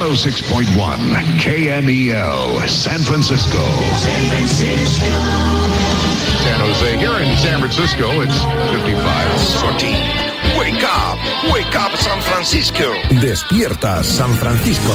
106.1 KMEL, San Francisco. San Jose, here in San Francisco, it's 55. Sorty. Wake up, San Francisco. Despierta, San Francisco.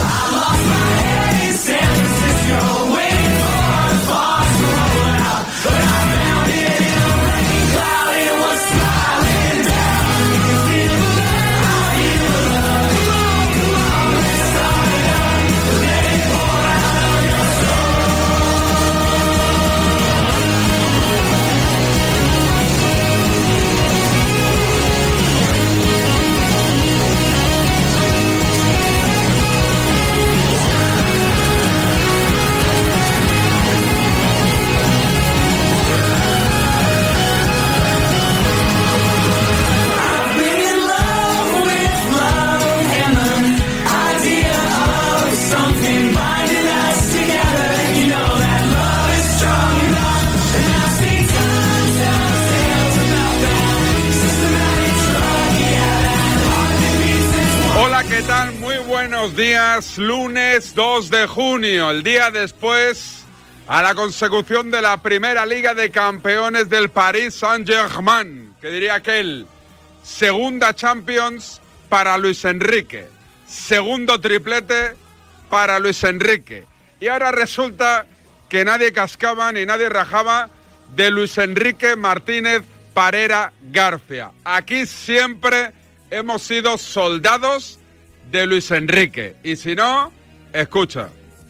¿Qué tal? Muy buenos días, lunes 2 de junio, el día después a la consecución de la primera Liga de Campeones del Paris Saint-Germain, que diría aquel, segunda Champions para Luis Enrique, segundo triplete para Luis Enrique, y ahora resulta que nadie cascaba ni nadie rajaba de Luis Enrique Martínez Parera García. Aquí siempre hemos sido soldados de Luis Enrique, y si no, escucha.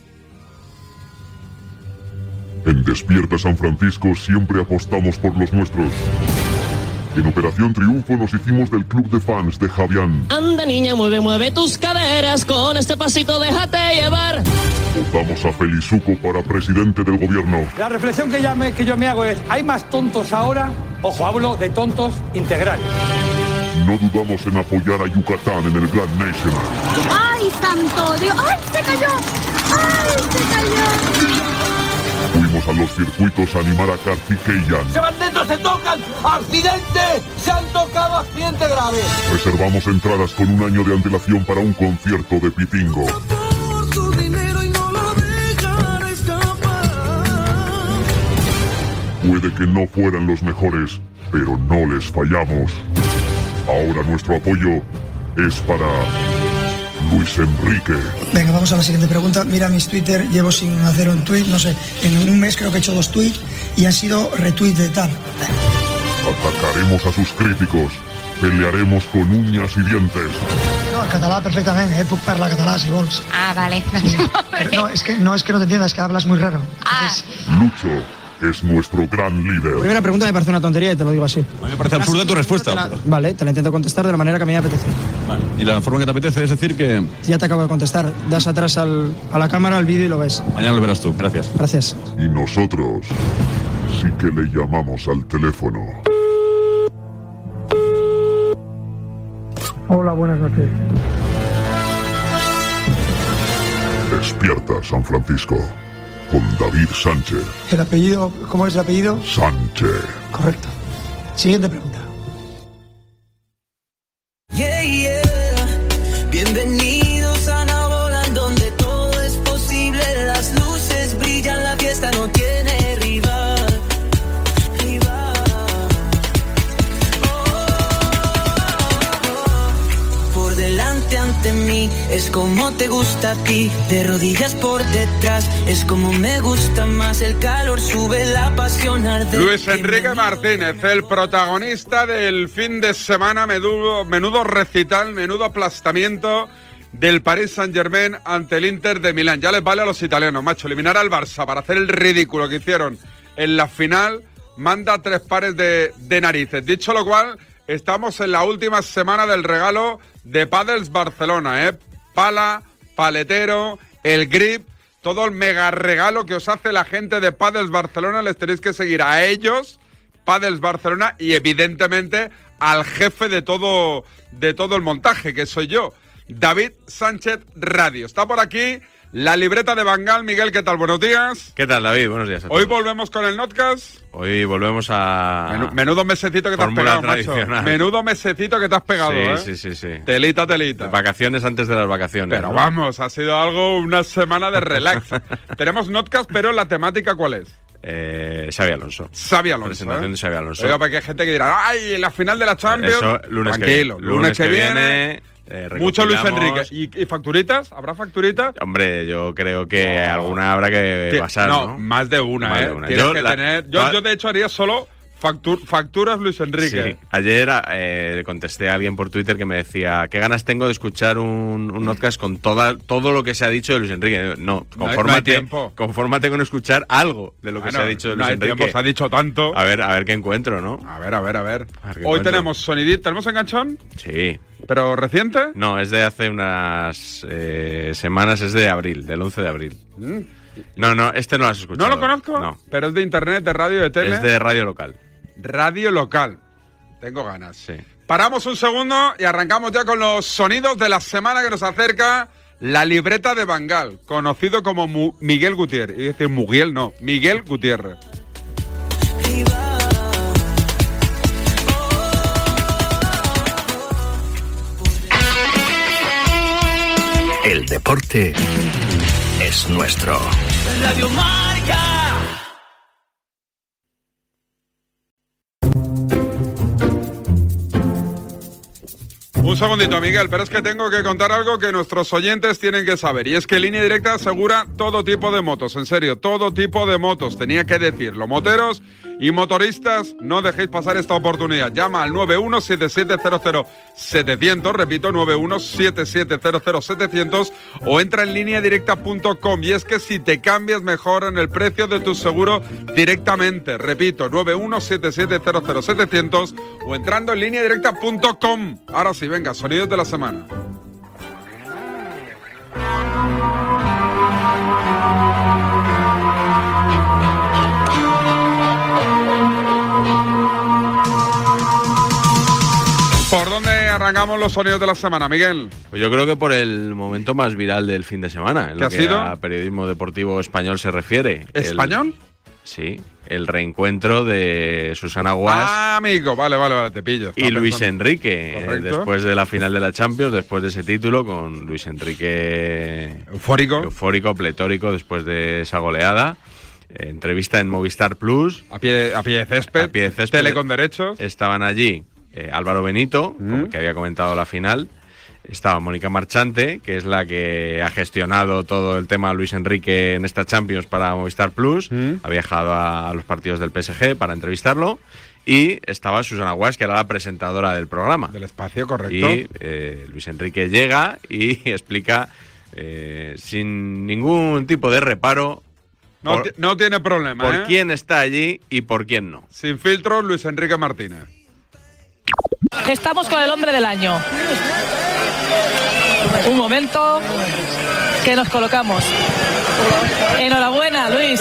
En Despierta San Francisco siempre apostamos por los nuestros. En Operación Triunfo nos hicimos del club de fans de Javián. Anda niña, mueve tus caderas, con este pasito déjate llevar. Votamos a Felizuco para presidente del gobierno. La reflexión que yo me hago es, ¿hay más tontos ahora? Ojo, hablo de tontos integrales. No dudamos en apoyar a Yucatán en el Grand National. ¡Ay, santo Dios! ¡Ay, se cayó! ¡Ay, se cayó! Fuimos a los circuitos a animar a Karthikeyan. ¡Se van dentro, se tocan! ¡Accidente! ¡Se han tocado, accidente grave! Reservamos entradas con un año de antelación para un concierto de Pitingo. Puede que no fueran los mejores, pero no les fallamos. Ahora nuestro apoyo es para Luis Enrique. Venga, vamos a la siguiente pregunta. Mira mis Twitter, llevo sin hacer un tweet, no sé, en un mes creo que he hecho 2 tweets y han sido retweets de tal. Atacaremos a sus críticos, pelearemos con uñas y dientes. No, el català perfectamente, puc parlar català si vols. Ah, vale. No, es que no te entiendas, es que hablas muy raro. Entonces... Lucho es nuestro gran líder. La primera pregunta me parece una tontería y te lo digo así. A mí me parece absurda tu respuesta. Vale, te la intento contestar de la manera que a mí me apetece. Vale. Y la forma que te apetece es decir que... Ya te acabo de contestar. Das atrás a la cámara, al vídeo y lo ves. Mañana lo verás tú. Gracias. Gracias. Y nosotros sí que le llamamos al teléfono. Hola, buenas noches. Despierta San Francisco con David Sánchez. ¿El apellido? ¿Cómo es el apellido? Sánchez. Correcto. Siguiente pregunta. Bienvenidos a Nabola, donde todo es posible. Las luces brillan, la fiesta no tiene rival. Por delante ante mí, es como te gusta a ti. De rodillas por detrás, es como me gusta más. El calor sube, la pasión arde. Luis Enrique Martínez, el protagonista del fin de semana, menudo recital, menudo aplastamiento del Paris Saint-Germain ante el Inter de Milán. Ya les vale a los italianos, macho, eliminar al Barça para hacer el ridículo que hicieron en la final, manda 3 pares de narices. Dicho lo cual, estamos en la última semana del regalo de Padels Barcelona, pala, paletero, el grip, todo el mega regalo que os hace la gente de Padels Barcelona. Les tenéis que seguir a ellos, Padels Barcelona, y evidentemente al jefe de todo el montaje, que soy yo, David Sánchez Radio. Está por aquí La libreta de Bangal. Miguel, ¿qué tal? Buenos días. ¿Qué tal, David? Buenos días a todos. Hoy volvemos con el Notcast. Hoy volvemos a... Menudo mesecito que te has pegado, macho. Menudo mesecito que te has pegado, Sí. Telita. Vacaciones antes de las vacaciones. Pero ¿no? vamos, ha sido una semana de relax. Tenemos Notcast, pero la temática, ¿cuál es? Xabi Alonso. Presentación de Xabi Alonso. Oiga, porque hay gente que dirá, ¡ay, la final de la Champions! Eso, lunes Tranquilo, lunes que viene. Mucho Luis Enrique. ¿Y facturitas? ¿Habrá facturitas? Hombre, yo creo que alguna habrá que pasar, ¿no? Más de una, Tienes que tener... Yo, de hecho, haría solo facturas Luis Enrique. Sí. Ayer contesté a alguien por Twitter que me decía, ¿qué ganas tengo de escuchar un podcast con todo lo que se ha dicho de Luis Enrique? No, confórmate con escuchar algo de lo que se ha dicho de Luis Enrique. Tiempo, se ha dicho tanto. A ver qué encuentro, ¿no? A ver. Hoy tenemos sonidito. ¿Tenemos enganchón? Sí. ¿Pero reciente? No, es de hace unas semanas, es de abril, del 11 de abril. No, este no lo has escuchado. ¿No lo conozco? No. ¿Pero es de internet, de radio, de tele? Es de radio local. Radio local. Tengo ganas. Sí. Paramos un segundo y arrancamos ya con los sonidos de la semana que nos acerca. La libreta de Bangal, conocido como Miguel Gutiérrez. Y decir Miguel, no, Miguel Gutiérrez. El deporte es nuestro. Radio Marca. Un segundito, Miguel, pero es que tengo que contar algo que nuestros oyentes tienen que saber. Y es que Línea Directa asegura todo tipo de motos, en serio, todo tipo de motos. Tenía que decirlo. Moteros y motoristas, no dejéis pasar esta oportunidad. Llama al 917700, repito, 917700, o entra en lineadirecta.com. Y es que si te cambias, mejoran el precio de tu seguro directamente. Repito, 917700, o entrando en lineadirecta.com. Ahora sí, venga, sonidos de la semana. ¿Por dónde arrancamos los sonidos de la semana, Miguel? Pues yo creo que por el momento más viral del fin de semana, en lo que a periodismo deportivo español se refiere. ¿Español? Sí, el reencuentro de Susana Guas. Ah, amigo, vale, te pillo. Y Luis Enrique, después de la final de la Champions, después de ese título, con Luis Enrique eufórico, pletórico, después de esa goleada. Entrevista en Movistar Plus. A pie de césped. Tele con derechos. Estaban allí Álvaro Benito, que había comentado la final. Estaba Mónica Marchante, que es la que ha gestionado todo el tema de Luis Enrique en esta Champions para Movistar Plus. Ha viajado a los partidos del PSG para entrevistarlo. Y estaba Susana Guas, que era la presentadora del programa. Del espacio, correcto. Y Luis Enrique llega y explica sin ningún tipo de reparo. No tiene problema. Por quién está allí y por quién no. Sin filtros, Luis Enrique Martínez. Estamos con el hombre del año. Un momento que nos colocamos. Enhorabuena, Luis.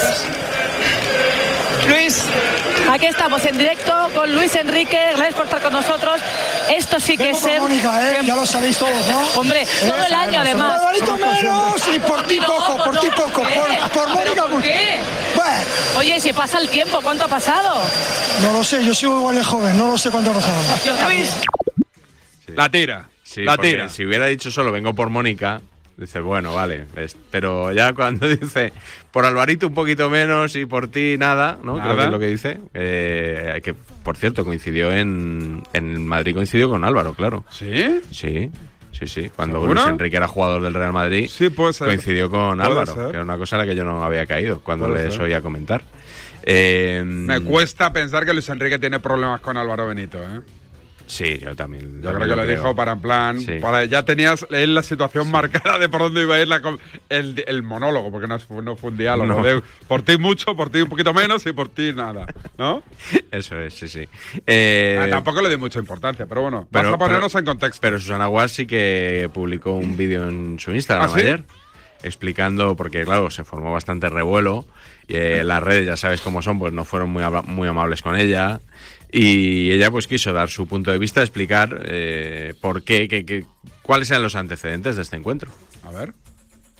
Luis, aquí estamos en directo con Luis Enrique. Gracias por estar con nosotros. Esto sí que es ser... Mónica, ya lo sabéis todos, ¿no? Hombre, todo el año además. Por menos y por ti poco, por ti poco. Por Mónica mucho. Bueno. Oye, si pasa el tiempo, ¿cuánto ha pasado? No lo sé, yo sigo igual de joven, no lo sé cuánto ha pasado. Luis. La tira. Sí, la tira. Si hubiera dicho solo vengo por Mónica, dice, bueno, vale. Pero ya cuando dice por Alvarito un poquito menos y por ti nada, ¿no? Creo que es lo que dice. Que, por cierto, coincidió en Madrid, coincidió con Álvaro, claro. ¿Sí? Sí. Cuando Luis Enrique era jugador del Real Madrid, coincidió con Álvaro, que era una cosa a la que yo no había caído cuando les oía comentar. Me cuesta pensar que Luis Enrique tiene problemas con Álvaro Benito, ¿eh? Sí, yo también. Yo creo que lo dijo para en plan... Sí. Ya tenías él la situación marcada de por dónde iba a ir el monólogo, porque no fue un diálogo. No. Por ti mucho, por ti un poquito menos y por ti nada, ¿no? Eso es, sí. Tampoco le di mucha importancia, pero bueno, vamos a ponernos en contexto. Pero Susana Guas sí que publicó un vídeo en su Instagram ayer, explicando, porque claro, se formó bastante revuelo. Las redes, ya sabes cómo son, pues no fueron muy amables con ella. Y ella pues quiso dar su punto de vista, explicar por qué, cuáles eran los antecedentes de este encuentro. A ver.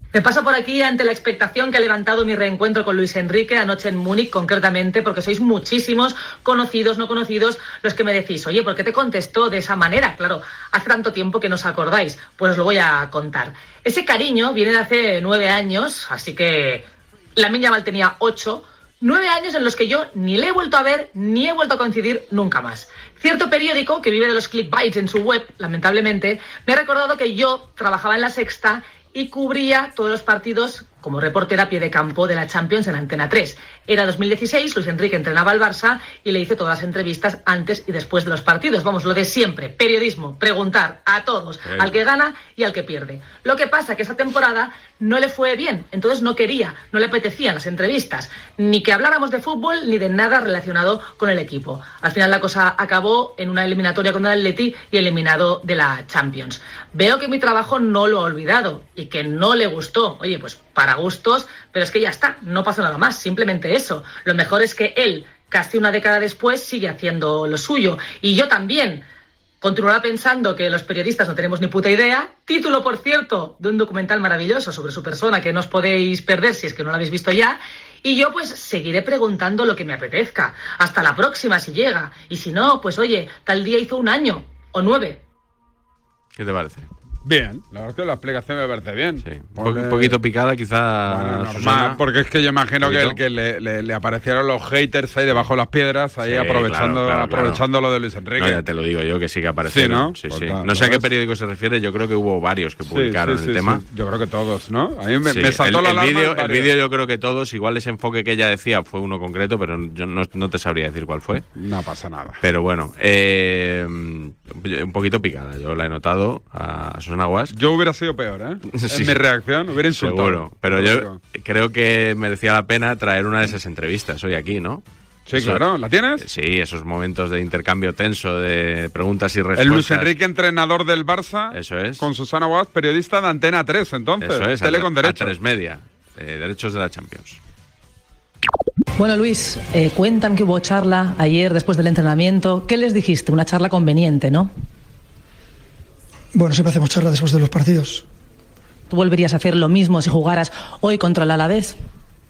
Me paso por aquí ante la expectación que ha levantado mi reencuentro con Luis Enrique anoche en Múnich, concretamente, porque sois muchísimos, conocidos, no conocidos, los que me decís, oye, ¿por qué te contestó de esa manera? Claro, hace tanto tiempo que no os acordáis. Pues os lo voy a contar. Ese cariño viene de hace 9 años, así que Lamine Yamal tenía 8, 9 años en los que yo ni le he vuelto a ver, ni he vuelto a coincidir nunca más. Cierto periódico, que vive de los clickbaits en su web, lamentablemente, me ha recordado que yo trabajaba en La Sexta y cubría todos los partidos como reportera a pie de campo de la Champions en Antena 3. Era 2016, Luis Enrique entrenaba al Barça y le hice todas las entrevistas antes y después de los partidos. Vamos, lo de siempre, periodismo, preguntar a todos, al que gana y al que pierde. Lo que pasa que esa temporada no le fue bien, entonces no quería, no le apetecían las entrevistas, ni que habláramos de fútbol ni de nada relacionado con el equipo. Al final la cosa acabó en una eliminatoria con el Atleti y eliminado de la Champions. Veo que mi trabajo no lo ha olvidado y que no le gustó. Oye, pues para gustos, pero es que ya está, no pasa nada más, simplemente eso. Lo mejor es que él, casi una década después, sigue haciendo lo suyo. Y yo también. Continuará pensando que los periodistas no tenemos ni puta idea. Título, por cierto, de un documental maravilloso sobre su persona que no os podéis perder si es que no lo habéis visto ya. Y yo pues seguiré preguntando lo que me apetezca. Hasta la próxima si llega. Y si no, pues oye, tal día hizo 1 año o 9. ¿Qué te parece? Bien, la verdad es que la explicación me parece bien. Sí. Un poquito picada, quizá. Bueno, normal, Susana. porque es que yo imagino que le aparecieron los haters ahí debajo de las piedras, ahí Sí, aprovechando lo de Luis Enrique. No, ya te lo digo yo, que sí que aparecieron. Sí, ¿no? Sí, sí. Pues No sé a qué pues- periódico se refiere, yo creo que hubo varios que publicaron el tema. Sí. Yo creo que todos, ¿no? A mí me Sí, saltó la alarma. el vídeo yo creo que todos, igual ese enfoque que ella decía fue uno concreto, pero yo no te sabría decir cuál fue. No pasa nada. Pero bueno, un poquito picada, yo la he notado a Susana Guas. Yo hubiera sido peor, ¿eh? Sí. En mi reacción hubiera insultado. Seguro, pero yo creo que merecía la pena traer una de esas entrevistas hoy aquí, ¿no? Sí, claro, ¿la tienes? Sí, esos momentos de intercambio tenso, de preguntas y respuestas. El Luis Enrique, entrenador del Barça. Eso es. Con Susana Guas, periodista de Antena 3, entonces. Eso es, Tele con derechos. A 3 Media, derechos de la Champions. Bueno, Luis, cuentan que hubo charla ayer después del entrenamiento. ¿Qué les dijiste? Una charla conveniente, ¿no? Bueno, siempre hacemos charla después de los partidos. ¿Tú volverías a hacer lo mismo si jugaras hoy contra el Alavés?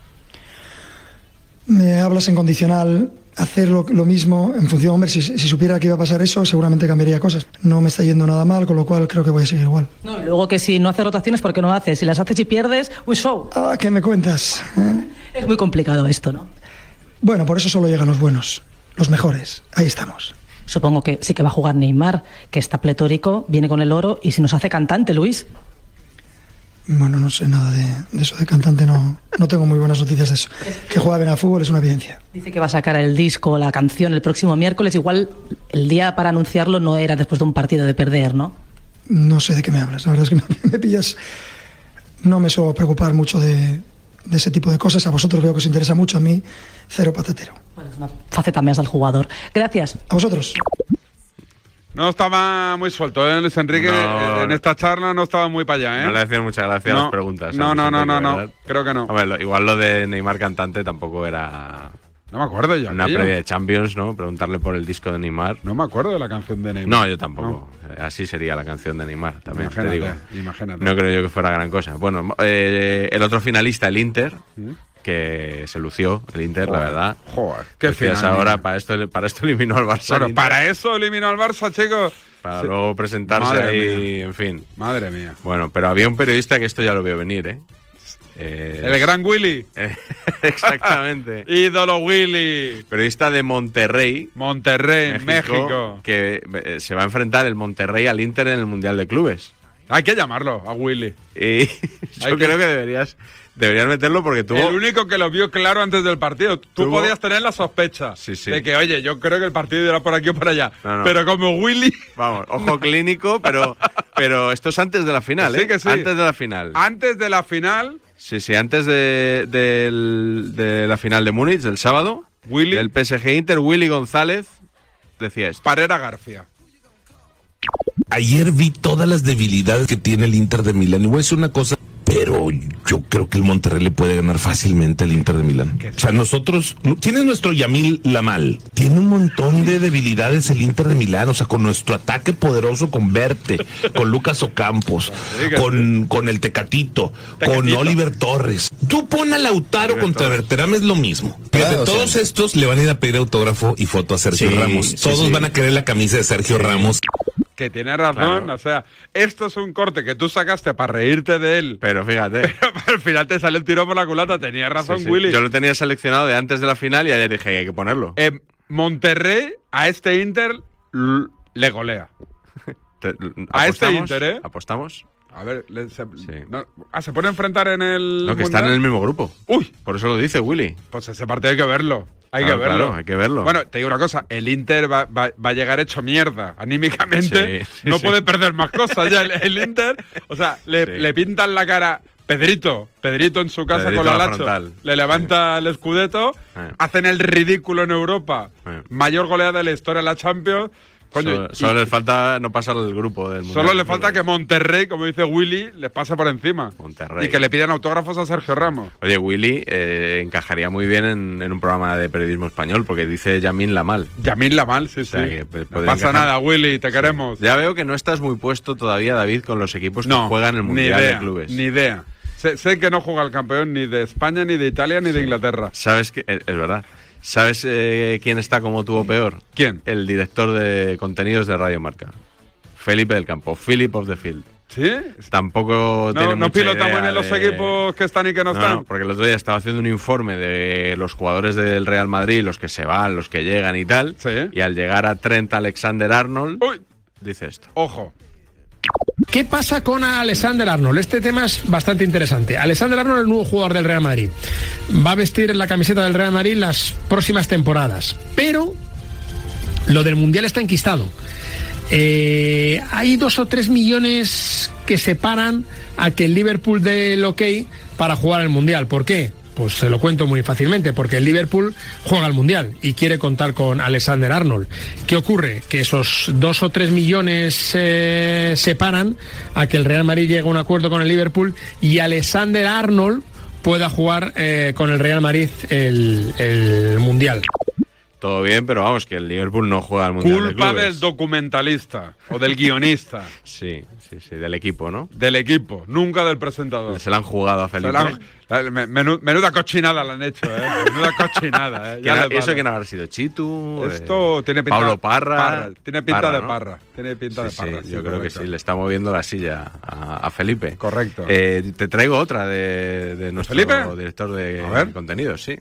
Me hablas en condicional, hacer lo mismo en función, hombre, si supiera que iba a pasar eso, seguramente cambiaría cosas. No me está yendo nada mal, con lo cual creo que voy a seguir igual. No, luego que si no haces rotaciones, ¿por qué no haces? Si las haces y pierdes, un show. Ah, ¿qué me cuentas? Es muy complicado esto, ¿no? Bueno, por eso solo llegan los buenos, los mejores. Ahí estamos. Supongo que sí que va a jugar Neymar, que está pletórico, viene con el oro y si nos hace cantante, Luis. Bueno, no sé nada de eso de cantante, no tengo muy buenas noticias de eso. Que juega bien al fútbol es una evidencia. Dice que va a sacar el disco, la canción el próximo miércoles. Igual el día para anunciarlo no era después de un partido de perder, ¿no? No sé de qué me hablas, la verdad es que me pillas. No me suelo preocupar mucho de ese tipo de cosas. A vosotros veo que os interesa mucho, a mí cero patatero. Bueno, es una faceta más del jugador. Gracias. A vosotros. No estaba muy suelto, ¿eh? Luis Enrique en esta charla no estaba muy para allá, ¿eh? No le hacían mucha gracia las preguntas. No, ¿verdad? creo que no. Hombre, igual lo de Neymar cantante tampoco era... No me acuerdo yo. Una previa de Champions, ¿no? Preguntarle por el disco de Neymar. No me acuerdo de la canción de Neymar. No, yo tampoco. No. Así sería la canción de Neymar, también te digo. Imagínate. No creo yo que fuera gran cosa. Bueno, el otro finalista, el Inter, que se lució, el Inter, la verdad. Joder, qué final. Ahora, para esto eliminó al Barça. Bueno, para eso eliminó al Barça, chicos. Para luego presentarse Madre ahí, mía. en fin. Madre mía. Bueno, pero había un periodista que esto ya lo vio venir, ¿eh? El gran Willy. Exactamente. Ídolo Willy. Periodista de Monterrey. Monterrey, México. Que se va a enfrentar el Monterrey al Inter en el Mundial de Clubes. Hay que llamarlo a Willy. Y yo creo que deberías meterlo porque tuvo... El único que lo vio claro antes del partido. Tú podías tener la sospecha de que, oye, yo creo que el partido irá por aquí o por allá. No. Pero como Willy... Vamos, ojo clínico, pero esto es antes de la final, ¿eh? Sí que sí. Antes de la final. Antes de la final... Sí, antes de la final de Múnich, del sábado, del PSG Inter, Willy González decía esto. Parera García. Ayer vi todas las debilidades que tiene el Inter de Milán. Y voy a decir una cosa, pero pero yo creo que el Monterrey le puede ganar fácilmente al Inter de Milán. O sea, nosotros, tienes nuestro Yamil Lamal, tiene un montón de debilidades el Inter de Milán, o sea, con nuestro ataque poderoso con Verte, con Lucas Ocampos, con el Tecatito, con Oliver Torres. Tú pon a Lautaro contra Berterame, es lo mismo. Fíjate, todos estos le van a ir a pedir autógrafo y foto a Sergio Ramos. Todos van a querer la camisa de Sergio Ramos. Que tiene razón, o sea, esto es un corte que tú sacaste para reírte de él. Pero fíjate. Pero al final te sale el tiro por la culata, tenía razón Willy. Yo lo tenía seleccionado de antes de la final y ayer dije que hay que ponerlo. Monterrey a este Inter le golea. A este Inter, ¿eh? ¿Apostamos? A ver, ¿se puede enfrentar en el No, que están en el mismo grupo. ¡Uy! Por eso lo dice Willy. Pues ese partido hay que verlo. Hay que verlo. Claro, hay que verlo. Bueno, te digo una cosa, el Inter va a llegar hecho mierda. Anímicamente no puede perder más cosas ya el Inter. O sea, le pintan la cara Pedrito en su casa con la Lacho, le levanta el Scudetto, hacen el ridículo en Europa, mayor goleada de la historia de la Champions. Coño, solo les falta no pasar el grupo del Mundial. Solo le falta que Monterrey, como dice Willy, les pase por encima. Monterrey. Y que le pidan autógrafos a Sergio Ramos. Oye, Willy encajaría muy bien en un programa de periodismo español, porque dice Yamil Lamal. Yamil Lamal, sí, sí. No pasa nada, Willy, te queremos. Ya veo que no estás muy puesto todavía, David, con los equipos que juegan el Mundial de Clubes. Ni idea. Sé que no juega el campeón ni de España, ni de Italia, ni de Inglaterra. ¿Sabes qué? Es verdad. ¿Sabes quién está como tú o peor? ¿Quién? El director de contenidos de Radio Marca. Felipe del Campo, Philip of the Field. ¿Sí? Tampoco tiene no mucha pilota muy idea bien los equipos que están y que no están. No, porque el otro día estaba haciendo un informe de los jugadores del Real Madrid, los que se van, los que llegan y tal. Sí. Y al llegar a Trent Alexander-Arnold, dice esto. Ojo. ¿Qué pasa con Alexander-Arnold? Este tema es bastante interesante. Alexander-Arnold es el nuevo jugador del Real Madrid. Va a vestir la camiseta del Real Madrid las próximas temporadas. Pero lo del Mundial está enquistado. Hay 2 o 3 millones que separan a que el Liverpool dé el ok para jugar el Mundial. ¿Por qué? Pues se lo cuento muy fácilmente, porque el Liverpool juega al Mundial y quiere contar con Alexander-Arnold. ¿Qué ocurre? Que esos 2 o 3 millones separan a que el Real Madrid llegue a un acuerdo con el Liverpool y Alexander-Arnold pueda jugar con el Real Madrid el Mundial. Todo bien, pero vamos, que el Liverpool no juega al Mundial de Culpa Clubes. del documentalista o del guionista. Sí, del equipo, ¿no? Del equipo, nunca del presentador. Se la han jugado a Felipe. Menuda cochinada la han hecho, menuda cochinada. ¿Eso quién habrá sido? ¿Chitu? Esto tiene pinta Pablo Parra. Tiene pinta de ¿no? Parra. Tiene pinta de Parra. Sí, yo creo que sí, le está moviendo la silla a Felipe. Correcto. Te traigo otra de nuestro ¿Felipe? director de contenidos, sí.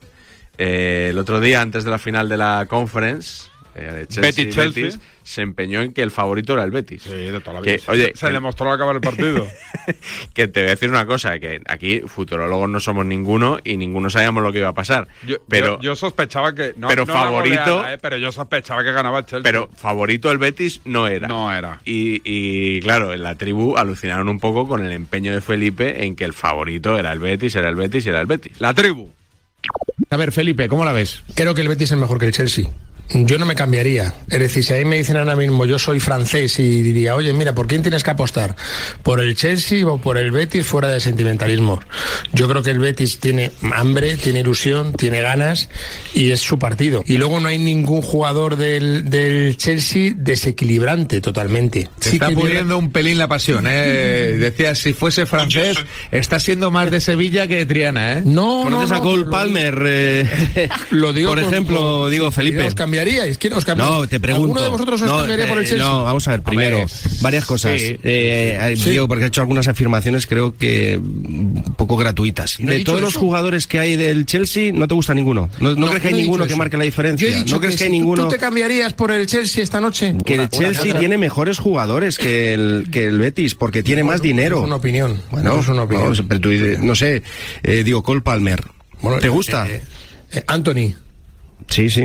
El otro día, antes de la final de la Conference, de Betis, se empeñó en que el favorito era el Betis. Sí, de toda la vida. Oye, se demostró al acabar el partido. Que te voy a decir una cosa, que aquí futurólogos no somos ninguno y ninguno sabíamos lo que iba a pasar. Yo sospechaba que... pero favorito... pero yo sospechaba que ganaba el Chelsea. Pero favorito el Betis no era. No era. Y claro, en la tribu alucinaron un poco con el empeño de Felipe en que el favorito era el Betis, era el Betis y era el Betis. La tribu. A ver, Felipe, ¿cómo la ves? Creo que el Betis es mejor que el Chelsea. Yo no me cambiaría. Es decir, si a mí me dicen ahora mismo, yo soy francés y diría, oye, mira, ¿por quién tienes que apostar? ¿Por el Chelsea o por el Betis? Fuera de sentimentalismo. Yo creo que el Betis tiene hambre, tiene ilusión, tiene ganas y es su partido. Y luego no hay ningún jugador del Chelsea desequilibrante totalmente. Se está poniendo un pelín la pasión, Decía, si fuese francés, está siendo más de Sevilla que de Triana, ¿Conoces a Cole Palmer? Lo digo por ejemplo, digo Felipe. ¿Os cambiaríais? ¿Quién os cambiaría? No, te pregunto. ¿Alguno de vosotros os cambiaría por el Chelsea? No, vamos a ver, primero, varias cosas. Digo, porque he hecho algunas afirmaciones, creo que un poco gratuitas. De todos los jugadores que hay del Chelsea, ¿no te gusta ninguno? ¿No crees que hay ninguno que marque la diferencia? ¿No crees que hay ninguno? ¿Tú te cambiarías por el Chelsea esta noche? Que el Chelsea tiene mejores jugadores que el Betis, porque tiene más dinero. Es una opinión. Bueno, es una opinión. Pero tú, no sé, digo, Cole Palmer. ¿Te gusta? Anthony. Sí.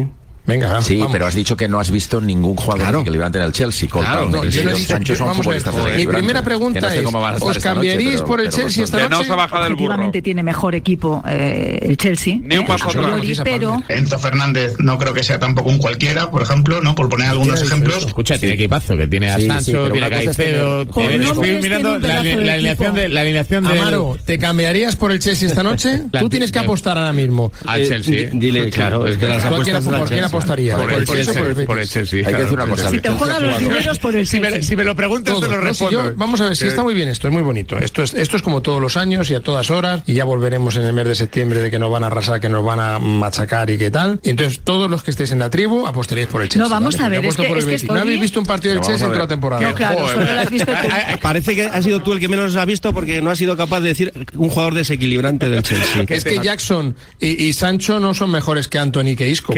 Venga, sí, vamos. pero has dicho que no has visto ningún jugador desequilibrante en el Chelsea. Claro, no, yo no he dicho Sancho son vamos a ver, futbolistas mi desequilibrantes. primera pregunta Que no sé es, cómo van a estar ¿os esta cambiaríais noche, por el pero Chelsea esta noche? No se baja del burro. Efectivamente tiene mejor equipo el Chelsea. Ni un paso atrás. Pero Enzo Fernández no creo que sea tampoco un cualquiera, por ejemplo, ¿no? Por poner algunos ejemplos. Escucha, tiene equipazo, que tiene a Sancho, tiene a Caicedo, estoy mirando la alineación de Amaro, ¿te cambiarías por el Chelsea esta noche? Tú tienes que apostar ahora mismo. al Chelsea. Dile, claro, es que las apuestas ¿Por quién apostaría? Por el Chelsea. Hay que decir una cosa. si te juegan los dineros por el Chelsea. Si me lo preguntas, te lo respondo. Vamos a ver, si está muy bien esto, es muy bonito. Esto es como todos los años y a todas horas, y ya volveremos en el mes de septiembre de que nos van a arrasar, que nos van a machacar y qué tal. Y entonces todos los que estéis en la tribu apostaréis por el Chelsea. No, vamos a ver, ¿No habéis visto un partido del Chelsea en toda la temporada? No, claro, solo lo has visto tú. Parece que has sido tú el que menos has visto porque no has sido capaz de decir un jugador desequilibrante del Chelsea. Es que Jackson y Sancho no son mejores que Anthony y que Isco.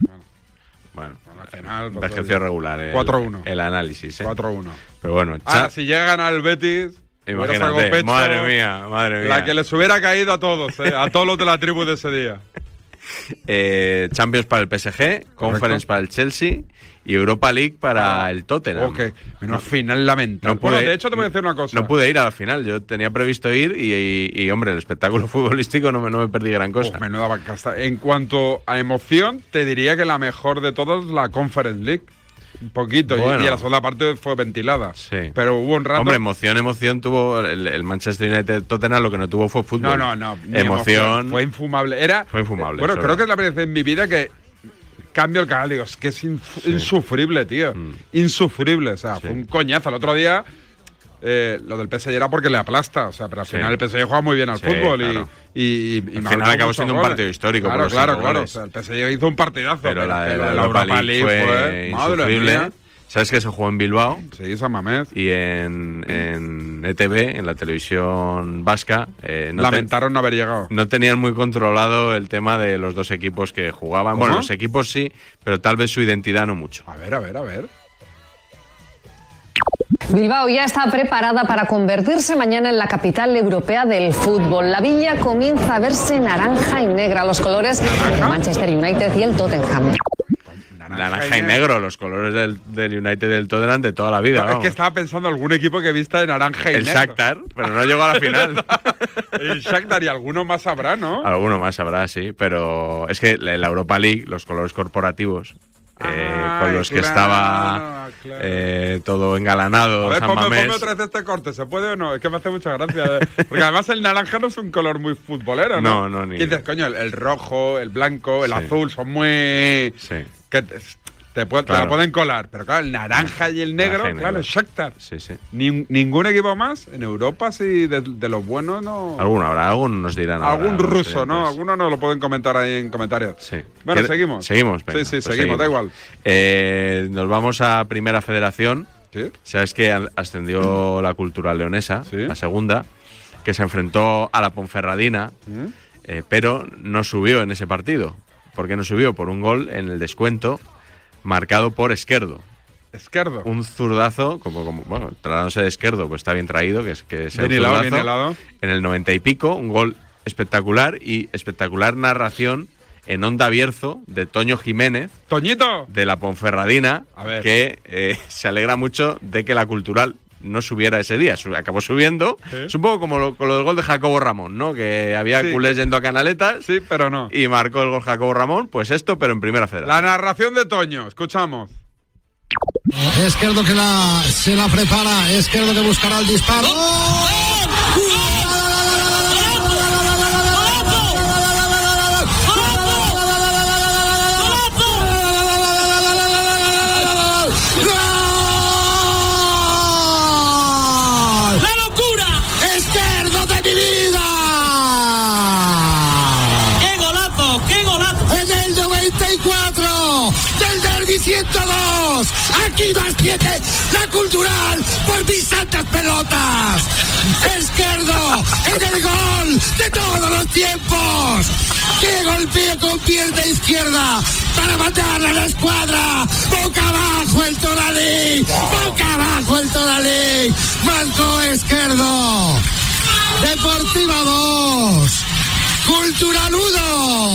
Bueno, ejercicio regular. 4-1. El análisis, 4-1. Pero bueno, si llegan al Betis, imagínate, madre mía. La que les hubiera caído a todos, a todos los de la tribu de ese día. Champions para el PSG, Conference para el Chelsea y Europa League para el Tottenham. Ok, menos final lamentable. Bueno, de hecho te voy a decir una cosa. No pude ir a la final, yo tenía previsto ir y hombre, el espectáculo futbolístico no me perdí gran cosa. Menuda vancasta. En cuanto a emoción, te diría que la mejor de todas es la Conference League. Un poquito, bueno. y la segunda parte fue ventilada. Sí. Pero hubo un rato. Hombre, emoción tuvo el Manchester United Tottenham, lo que no tuvo fue fútbol. No. Emoción. Fue infumable. Fue infumable. Bueno, creo que es la primera vez en mi vida que cambio el canal. Digo, es que es insufrible, tío. Insufrible. O sea, fue un coñazo. El otro día, lo del PSG era porque le aplasta. O sea, pero al final el PSG juega muy bien al fútbol. Claro. Y al final acabó siendo un partido histórico. Claro. O sea, el PSG hizo un partidazo. Pero la Europa League fue insufrible. ¿Sabes que se jugó en Bilbao? Sí, San Mamés. Y en ETV, en la televisión vasca, lamentaron no haber llegado. No tenían muy controlado el tema de los dos equipos que jugaban. ¿Cómo? Bueno, los equipos sí, pero tal vez su identidad no mucho. A ver. Bilbao ya está preparada para convertirse mañana en la capital europea del fútbol. La villa comienza a verse naranja y negra, los colores del Manchester United y el Tottenham. Naranja y negro, los colores del United y del Tottenham de toda la vida. No, es que estaba pensando algún equipo que vista de naranja y negro. El Shakhtar, pero no llegó a la final. El Shakhtar y alguno más habrá, ¿no? Alguno más habrá, sí, pero es que la Europa League, los colores corporativos, con los que estaba todo engalanado. A ver, San ponme Mamés. otra vez este corte, ¿se puede o no? Es que me hace mucha gracia. Porque además el naranja no es un color muy futbolero, ¿no? No, ni. Y dices, coño, el rojo, el blanco, el azul son muy. Sí. Que te lo pueden colar, pero claro, el naranja y el negro, claro, el Shakhtar. Sí. Ningún equipo más en Europa, sí, de los buenos, no. Alguno habrá, algunos nos dirán. Algún ruso, ¿no? Algunos nos lo pueden comentar ahí en comentarios. Sí. Bueno, seguimos. Seguimos, venga, sí, pues seguimos, da igual. Nos vamos a Primera Federación. ¿Sí? Sabes que ascendió la Cultural Leonesa, a segunda, que se enfrentó a la Ponferradina, pero no subió en ese partido. ¿Por qué no subió? Por un gol en el descuento marcado por Esquerdo. Esquerdo. Un zurdazo, bueno, tratándose de Esquerdo, pues está bien traído, que es el bien zurdazo. helado. En el 90 y pico, un gol espectacular y espectacular narración en Onda Bierzo de Toño Jiménez. ¡Toñito! De la Ponferradina, a ver. Que se alegra mucho de que la Cultural no subiera ese día, acabó subiendo. ¿Sí? Es un poco como con lo del gol de Jacobo Ramón, ¿no? Que había culés yendo a Canaletas. Sí, pero no. Y marcó el gol Jacobo Ramón, pues esto, pero en Primera Federación. La narración de Toño, escuchamos. Esquerdo que se la prepara, Esquerdo que buscará el disparo. Del derbi 102, aquí más 7, la Cultural por mis santas pelotas. Esquerdo en el gol de todos los tiempos. Que golpea con pierna izquierda para matar a la escuadra. Boca abajo el Toralí, boca abajo el Toralí. Marcó Esquerdo. Deportiva 2, Cultural 1.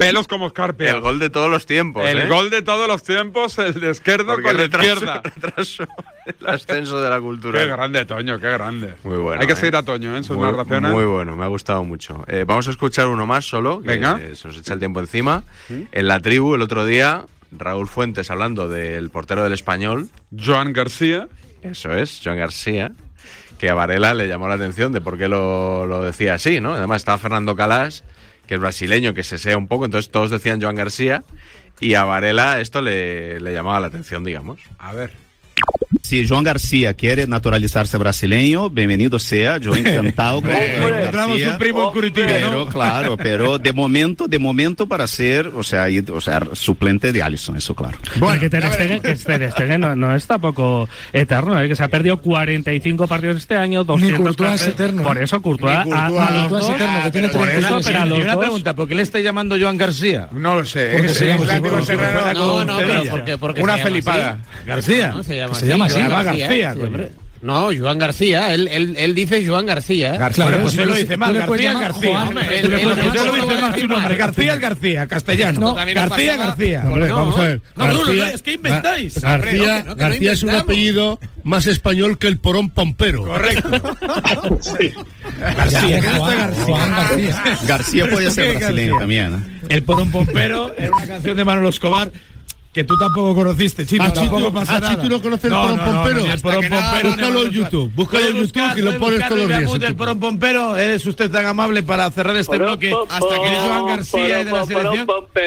pelos como Scarpia. El gol de todos los tiempos. El gol de todos los tiempos, el de Esquerdo con la izquierda. Retraso el ascenso de la cultura. Qué grande, Toño, qué grande. Muy bueno. Hay que seguir a Toño en sus narraciones. Muy bueno, me ha gustado mucho. Vamos a escuchar uno más solo, que Venga. Se nos echa el tiempo encima. En La Tribu, el otro día, Raúl Fuentes hablando del portero del Español. Joan García. Eso es, Joan García. Que a Varela le llamó la atención de por qué lo decía así, ¿no? Además estaba Fernando Calás, que es brasileño, que se sea un poco, entonces todos decían Joan García, y a Varela esto le llamaba la atención, digamos. A ver. Si Joan García quiere naturalizarse brasileño, bienvenido sea, yo encantado con Encontramos un primo en Curitiba, pero, ¿no? claro, pero de momento para ser, o sea, suplente de Alisson, eso claro. Bueno, que Ter Stegen no es tampoco eterno, que se ha perdido 45 partidos este año, 200. Ni Courtois es eterno. Por eso Courtois a los dos, es eterno, que tiene por eso, pero a los una dos. pregunta, ¿por qué le estáis llamando Joan García? No lo sé. Porque se llama porque una felipada. García. No, se llama así. García, hombre. No, Joan García, él dice Joan García. García, Claro, pues pues lo dice mal, García García. Yo lo dice mal su nombre, García es García, castellano. No, García García. Hombre, vamos a ver. No, es que inventáis. García es un apellido más español que el Porón Pompero. Correcto. García, García. García puede ser brasileño también, ¿eh? El Porón Pompero era una canción de Manolo Escobar que tú tampoco conociste, Chino. Tampoco pasa nada. ¿Tú no conoces el Porón Pompero? El Porón Pompero. Búscalo en YouTube. Búscalo en YouTube y lo pones todos los días. El Porón Pompero, ¿es usted tan amable para cerrar este bloque hasta que Joan García de la selección?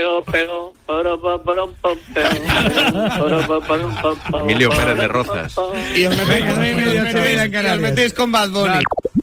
Emilio Pérez de Rozas. Y os metéis con Bad Bunny.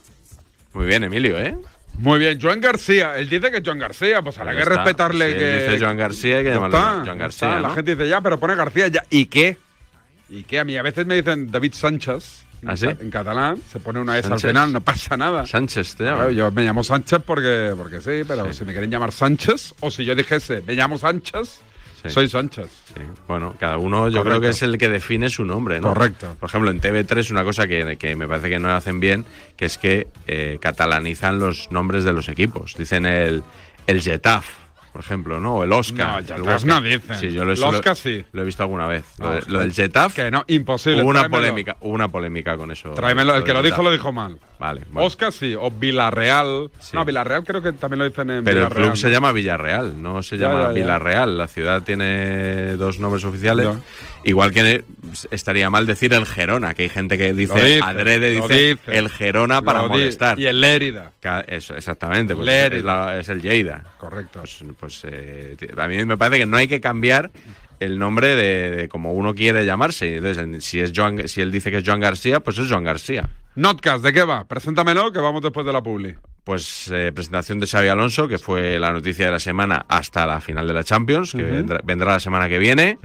Muy bien, Emilio, ¿eh? Muy bien, Joan García. Él dice que es Joan García, pues habrá que respetarle. Si que dice Joan García, hay que llamarlo Joan García, ¿no? La gente dice ya, pero pone García ya. ¿Y qué? ¿Y qué? A mí a veces me dicen David Sánchez. ¿Ah, sí? En catalán, se pone una S Sánchez. al final, no pasa nada. Sánchez te llama. Claro, yo me llamo Sánchez porque sí, pero si me quieren llamar Sánchez, o si yo dijese me llamo Sánchez, soy Sánchez. Sí. Bueno, cada uno yo creo que es el que define su nombre, ¿no? Correcto. Por ejemplo, en TV3 una cosa que me parece que no hacen bien, que es que catalanizan los nombres de los equipos. Dicen el Getafe, por ejemplo, ¿no? O el Oscar. No, el Getafe no dicen. Sí, yo el Oscar sí. Lo he visto alguna vez. No, lo del Getafe. Que no, imposible. Hubo una polémica con eso. Tráemelo, el que lo dijo mal. Vale. Bueno. Oscar sí, o Villarreal. Sí. No, Villarreal creo que también lo dicen en Pero Villarreal. el club se llama Villarreal, no se llama Villarreal. La ciudad tiene dos nombres oficiales. Igual que estaría mal decir el Gerona, que hay gente que dice adrede, dice el Gerona para molestar. Y el Lérida. Eso, exactamente, pues es el Lleida. Correcto. Pues a mí me parece que no hay que cambiar el nombre de como uno quiere llamarse. Entonces, si él dice que es Joan García, pues es Joan García. Notcast, ¿de qué va? Preséntamelo, que vamos después de la publi. Pues presentación de Xabi Alonso, que fue la noticia de la semana hasta la final de la Champions, que vendrá la semana que viene.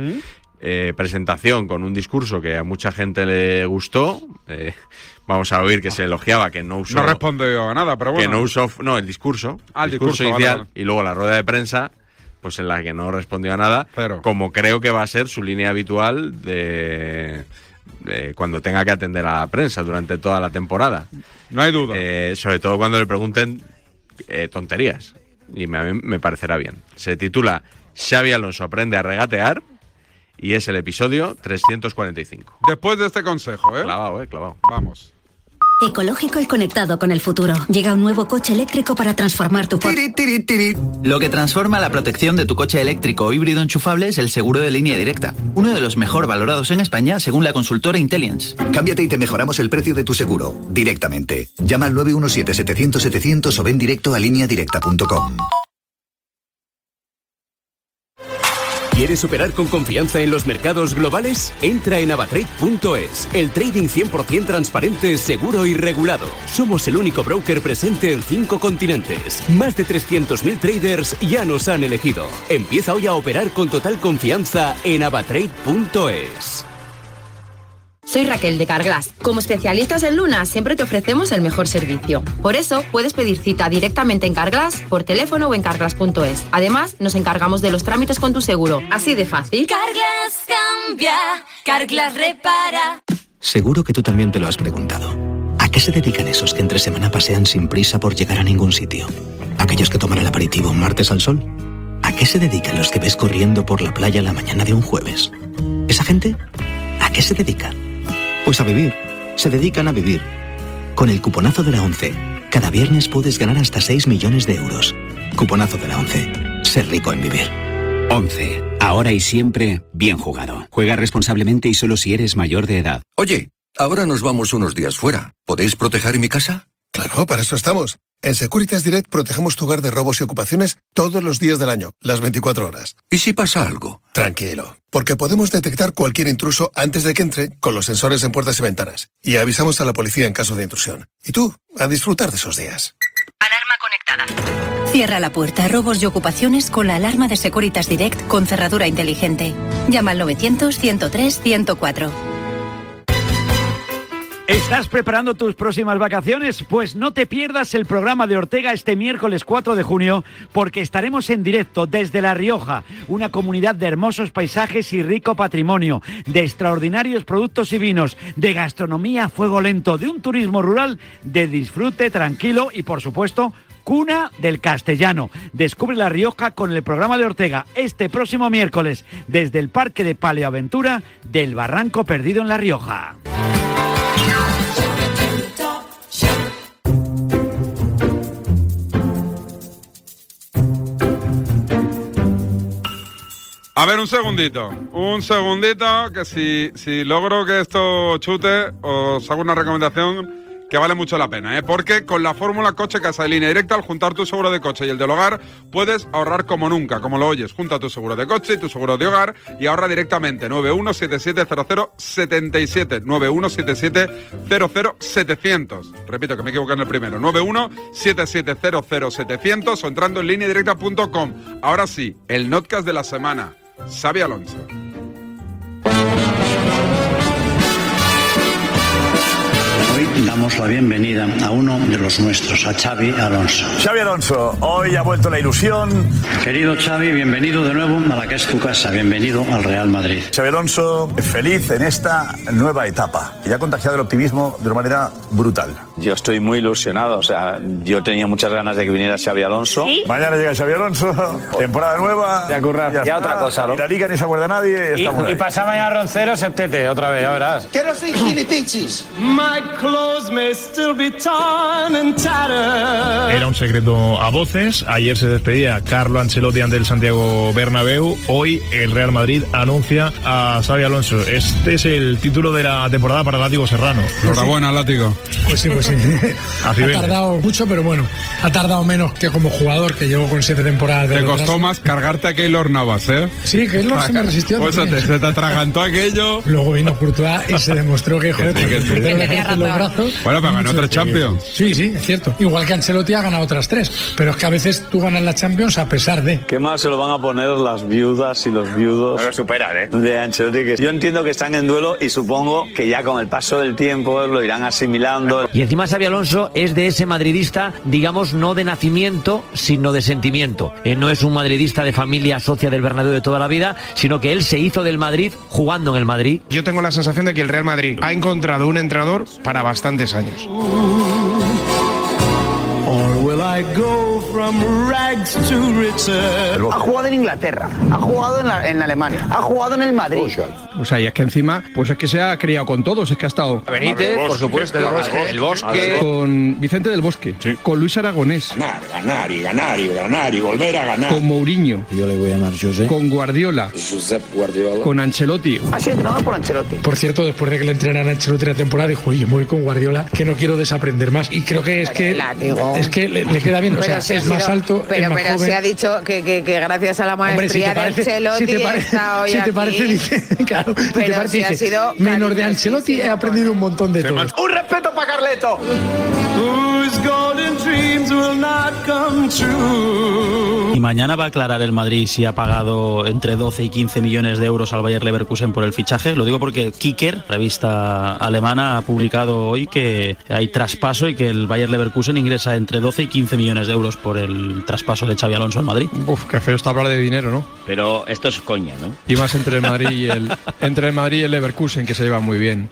Presentación con un discurso que a mucha gente le gustó. Vamos a oír que se elogiaba, que no usó... No respondió a nada, pero bueno. Que no usó... No, el discurso. El discurso inicial. Vale. Y luego la rueda de prensa, pues en la que no respondió a nada. Como creo que va a ser su línea habitual de cuando tenga que atender a la prensa durante toda la temporada. No hay duda. Sobre todo cuando le pregunten tonterías. Y a mí me parecerá bien. Se titula Xabi Alonso aprende a regatear y es el episodio 345. Después de este consejo, ¿eh? Clavado. Vamos. Ecológico y conectado con el futuro. Llega un nuevo coche eléctrico para transformar tu... Lo que transforma la protección de tu coche eléctrico o híbrido enchufable es el seguro de línea directa. Uno de los mejor valorados en España según la consultora Intellience. Cámbiate y te mejoramos el precio de tu seguro, directamente. Llama al 917-700-700 o ven directo a lineadirecta.com. ¿Quieres operar con confianza en los mercados globales? Entra en avatrade.es, el trading 100% transparente, seguro y regulado. Somos el único broker presente en 5 continentes. Más de 300.000 traders ya nos han elegido. Empieza hoy a operar con total confianza en avatrade.es. Soy Raquel de Carglass. Como especialistas en Luna, siempre te ofrecemos el mejor servicio. Por eso, puedes pedir cita directamente en Carglass, por teléfono o en carglass.es. Además, nos encargamos de los trámites con tu seguro. Así de fácil. Carglass cambia, Carglass repara. Seguro que tú también te lo has preguntado. ¿A qué se dedican esos que entre semana pasean sin prisa por llegar a ningún sitio? ¿Aquellos que toman el aperitivo un martes al sol? ¿A qué se dedican los que ves corriendo por la playa la mañana de un jueves? ¿Esa gente? ¿A qué se dedica? Pues a vivir. Se dedican a vivir. Con el cuponazo de la 11, cada viernes puedes ganar hasta 6 millones de euros. Cuponazo de la 11. Ser rico en vivir. 11. Ahora y siempre, bien jugado. Juega responsablemente y solo si eres mayor de edad. Oye, ahora nos vamos unos días fuera. ¿Podéis proteger mi casa? Claro, para eso estamos. En Securitas Direct protegemos tu hogar de robos y ocupaciones todos los días del año, las 24 horas. ¿Y si pasa algo? Tranquilo, porque podemos detectar cualquier intruso antes de que entre con los sensores en puertas y ventanas. Y avisamos a la policía en caso de intrusión. Y tú, a disfrutar de esos días. Alarma conectada. Cierra la puerta a robos y ocupaciones con la alarma de Securitas Direct con cerradura inteligente. Llama al 900-103-104. ¿Estás preparando tus próximas vacaciones? Pues no te pierdas el programa de Ortega este miércoles 4 de junio, porque estaremos en directo desde La Rioja, una comunidad de hermosos paisajes y rico patrimonio, de extraordinarios productos y vinos, de gastronomía a fuego lento, de un turismo rural de disfrute tranquilo y, por supuesto, cuna del castellano. Descubre La Rioja con el programa de Ortega este próximo miércoles desde el Parque de Paleoaventura del Barranco Perdido en La Rioja. A ver, un segundito, que si logro que esto chute, os hago una recomendación que vale mucho la pena, porque con la fórmula Coche Casa de Línea Directa, al juntar tu seguro de coche y el del hogar, puedes ahorrar como nunca, como lo oyes. Junta tu seguro de coche y tu seguro de hogar y ahorra directamente. 91770077, 9177000700. Repito que me equivoqué en el primero, 9177000700 o entrando en lineadirecta.com. Ahora sí, el notcast de la semana. Xabi Alonso. Hoy damos la bienvenida a uno de los nuestros, a Xabi Alonso. Xabi Alonso, hoy ha vuelto la ilusión. Querido Xavi, bienvenido de nuevo a la que es tu casa, bienvenido al Real Madrid. Xabi Alonso, feliz en esta nueva etapa. Y ha contagiado el optimismo de una manera brutal. Yo estoy muy ilusionado, o sea, yo tenía muchas ganas de que viniera Xabi Alonso. ¿Sí? Mañana llega Xabi Alonso, temporada nueva. Ya curra, ya otra cosa, ¿no? Y la liga ni se acuerda nadie. Y pasa mañana Roncero, septete, otra vez, ya verás. Que no soy gilipinchis. Era un secreto a voces. Ayer se despedía Carlo Ancelotti ante el Santiago Bernabéu. Hoy el Real Madrid anuncia a Xabi Alonso. Este es el título de la temporada para Látigo Serrano. Enhorabuena, Látigo. Pues sí. Ha tardado mucho, pero bueno, ha tardado menos que como jugador, que llevo con 7 temporadas. Te costó más cargarte a Keylor Navas, ¿eh? Sí, Keylor se me resistió. Pues se te atragantó aquello. Luego vino Courtois y se demostró que joder, los brazos. Bueno, pero ganó 3 Champions. Sí, es cierto. Igual que Ancelotti ha ganado otras 3. Pero es que a veces tú ganas la Champions a pesar de. ¿Qué más se lo van a poner las viudas y los viudos? No lo superan, de Ancelotti. Que yo entiendo que están en duelo y supongo que ya con el paso del tiempo lo irán asimilando. Y encima Xabi Alonso es de ese madridista, digamos, no de nacimiento, sino de sentimiento. No es un madridista de familia socia del Bernabéu de toda la vida, sino que él se hizo del Madrid jugando en el Madrid. Yo tengo la sensación de que el Real Madrid ha encontrado un entrenador para bastantes años. Ha jugado en Inglaterra, ha jugado en Alemania, ha jugado en el Madrid. O sea, y es que encima, pues es que se ha criado con todos, es que ha estado Benítez, por supuesto, el Bosque, con Vicente del Bosque, con Luis Aragonés, ganar y volver a ganar. con Mourinho, Yo le voy a llamar José. con Guardiola, con Ancelotti. Ha sido entrenado por Ancelotti. Por cierto, después de que le entrenaran a Ancelotti la temporada, dijo, oye, voy con Guardiola, que no quiero desaprender más. Y creo que es que le queda bien, o sea, es más alto, es más pero joven. se ha dicho que gracias a la maestría de Ancelotti está hoy si te parece, aquí. dice, claro, si te Pero parece, si ha dice, sido menos de Ancelotti he aprendido un montón de todo. ¡Un respeto para Carleto! Y mañana va a aclarar el Madrid si ha pagado entre 12 y 15 millones de euros al Bayer Leverkusen por el fichaje. Lo digo porque Kicker, revista alemana, ha publicado hoy que hay traspaso y que el Bayer Leverkusen ingresa entre 12 y 15 millones de euros por el traspaso de Xabi Alonso al Madrid. Uf, qué feo está hablar de dinero, ¿no? Pero esto es coña, ¿no? Y más entre el Madrid y el Leverkusen, que se llevan muy bien.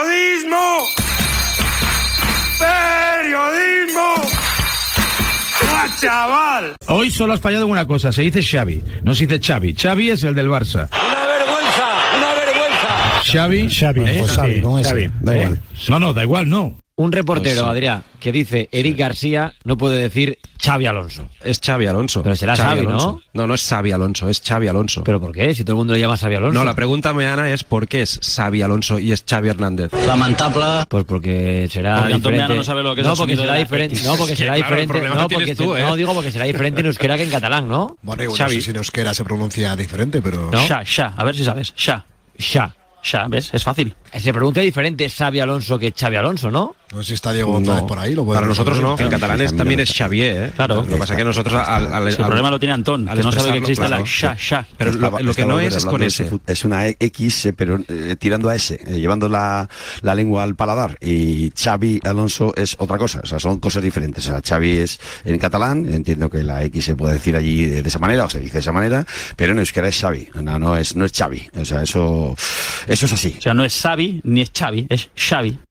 ¡Periodismo! ¡Periodismo! ¡Toma, chaval! Hoy solo has fallado en una cosa, se dice Xavi, no se dice Xavi. Xavi es el del Barça. ¡Una vergüenza! ¡Una vergüenza! Xavi, Pues Xavi, con ese. Da igual. No, da igual, no. Un reportero, Pues, Adrián, que dice Eric García no puede decir Xavi Alonso. Es Xavi Alonso. Pero será Xavi, ¿no? No es Xavi Alonso, es Xavi Alonso. ¿Pero por qué? Si todo el mundo le llama Xavi Alonso. No, la pregunta mañana es ¿por qué es Xavi Alonso y es Xavi Hernández? Lamentable. Pues porque será Porque Antonio diferente. no sabe lo que es no, el porque sonido será de la diferente. X. No, porque será Claro, el diferente. problema No, lo tienes porque tú, ¿eh? no digo porque será diferente en euskera que en catalán, ¿no? Bueno, no Xavi. sé si en euskera se pronuncia diferente, pero... ¿No? Xa, a ver si sabes. Xa, ¿ves? Es fácil. Se pronuncia diferente Xavi Alonso que Xavi Alonso, ¿no? No sé si está Diego González por ahí. Para nosotros no, en catalán también es Xavier, ¿eh? Claro. Lo que pasa es que nosotros El problema lo tiene Antón, que no sabe que existe la xa. Pero lo que no es con ese. Es una X, pero tirando a S, llevando la lengua al paladar. Y Xavi Alonso es otra cosa, o sea, son cosas diferentes. O sea, Xavi es en catalán, entiendo que la X se puede decir allí de esa manera, o se dice de esa manera, pero en euskera es Xavi, no es Xavi. O sea, eso es así. O sea, no es Xavi ni es Xavi, es Xavi.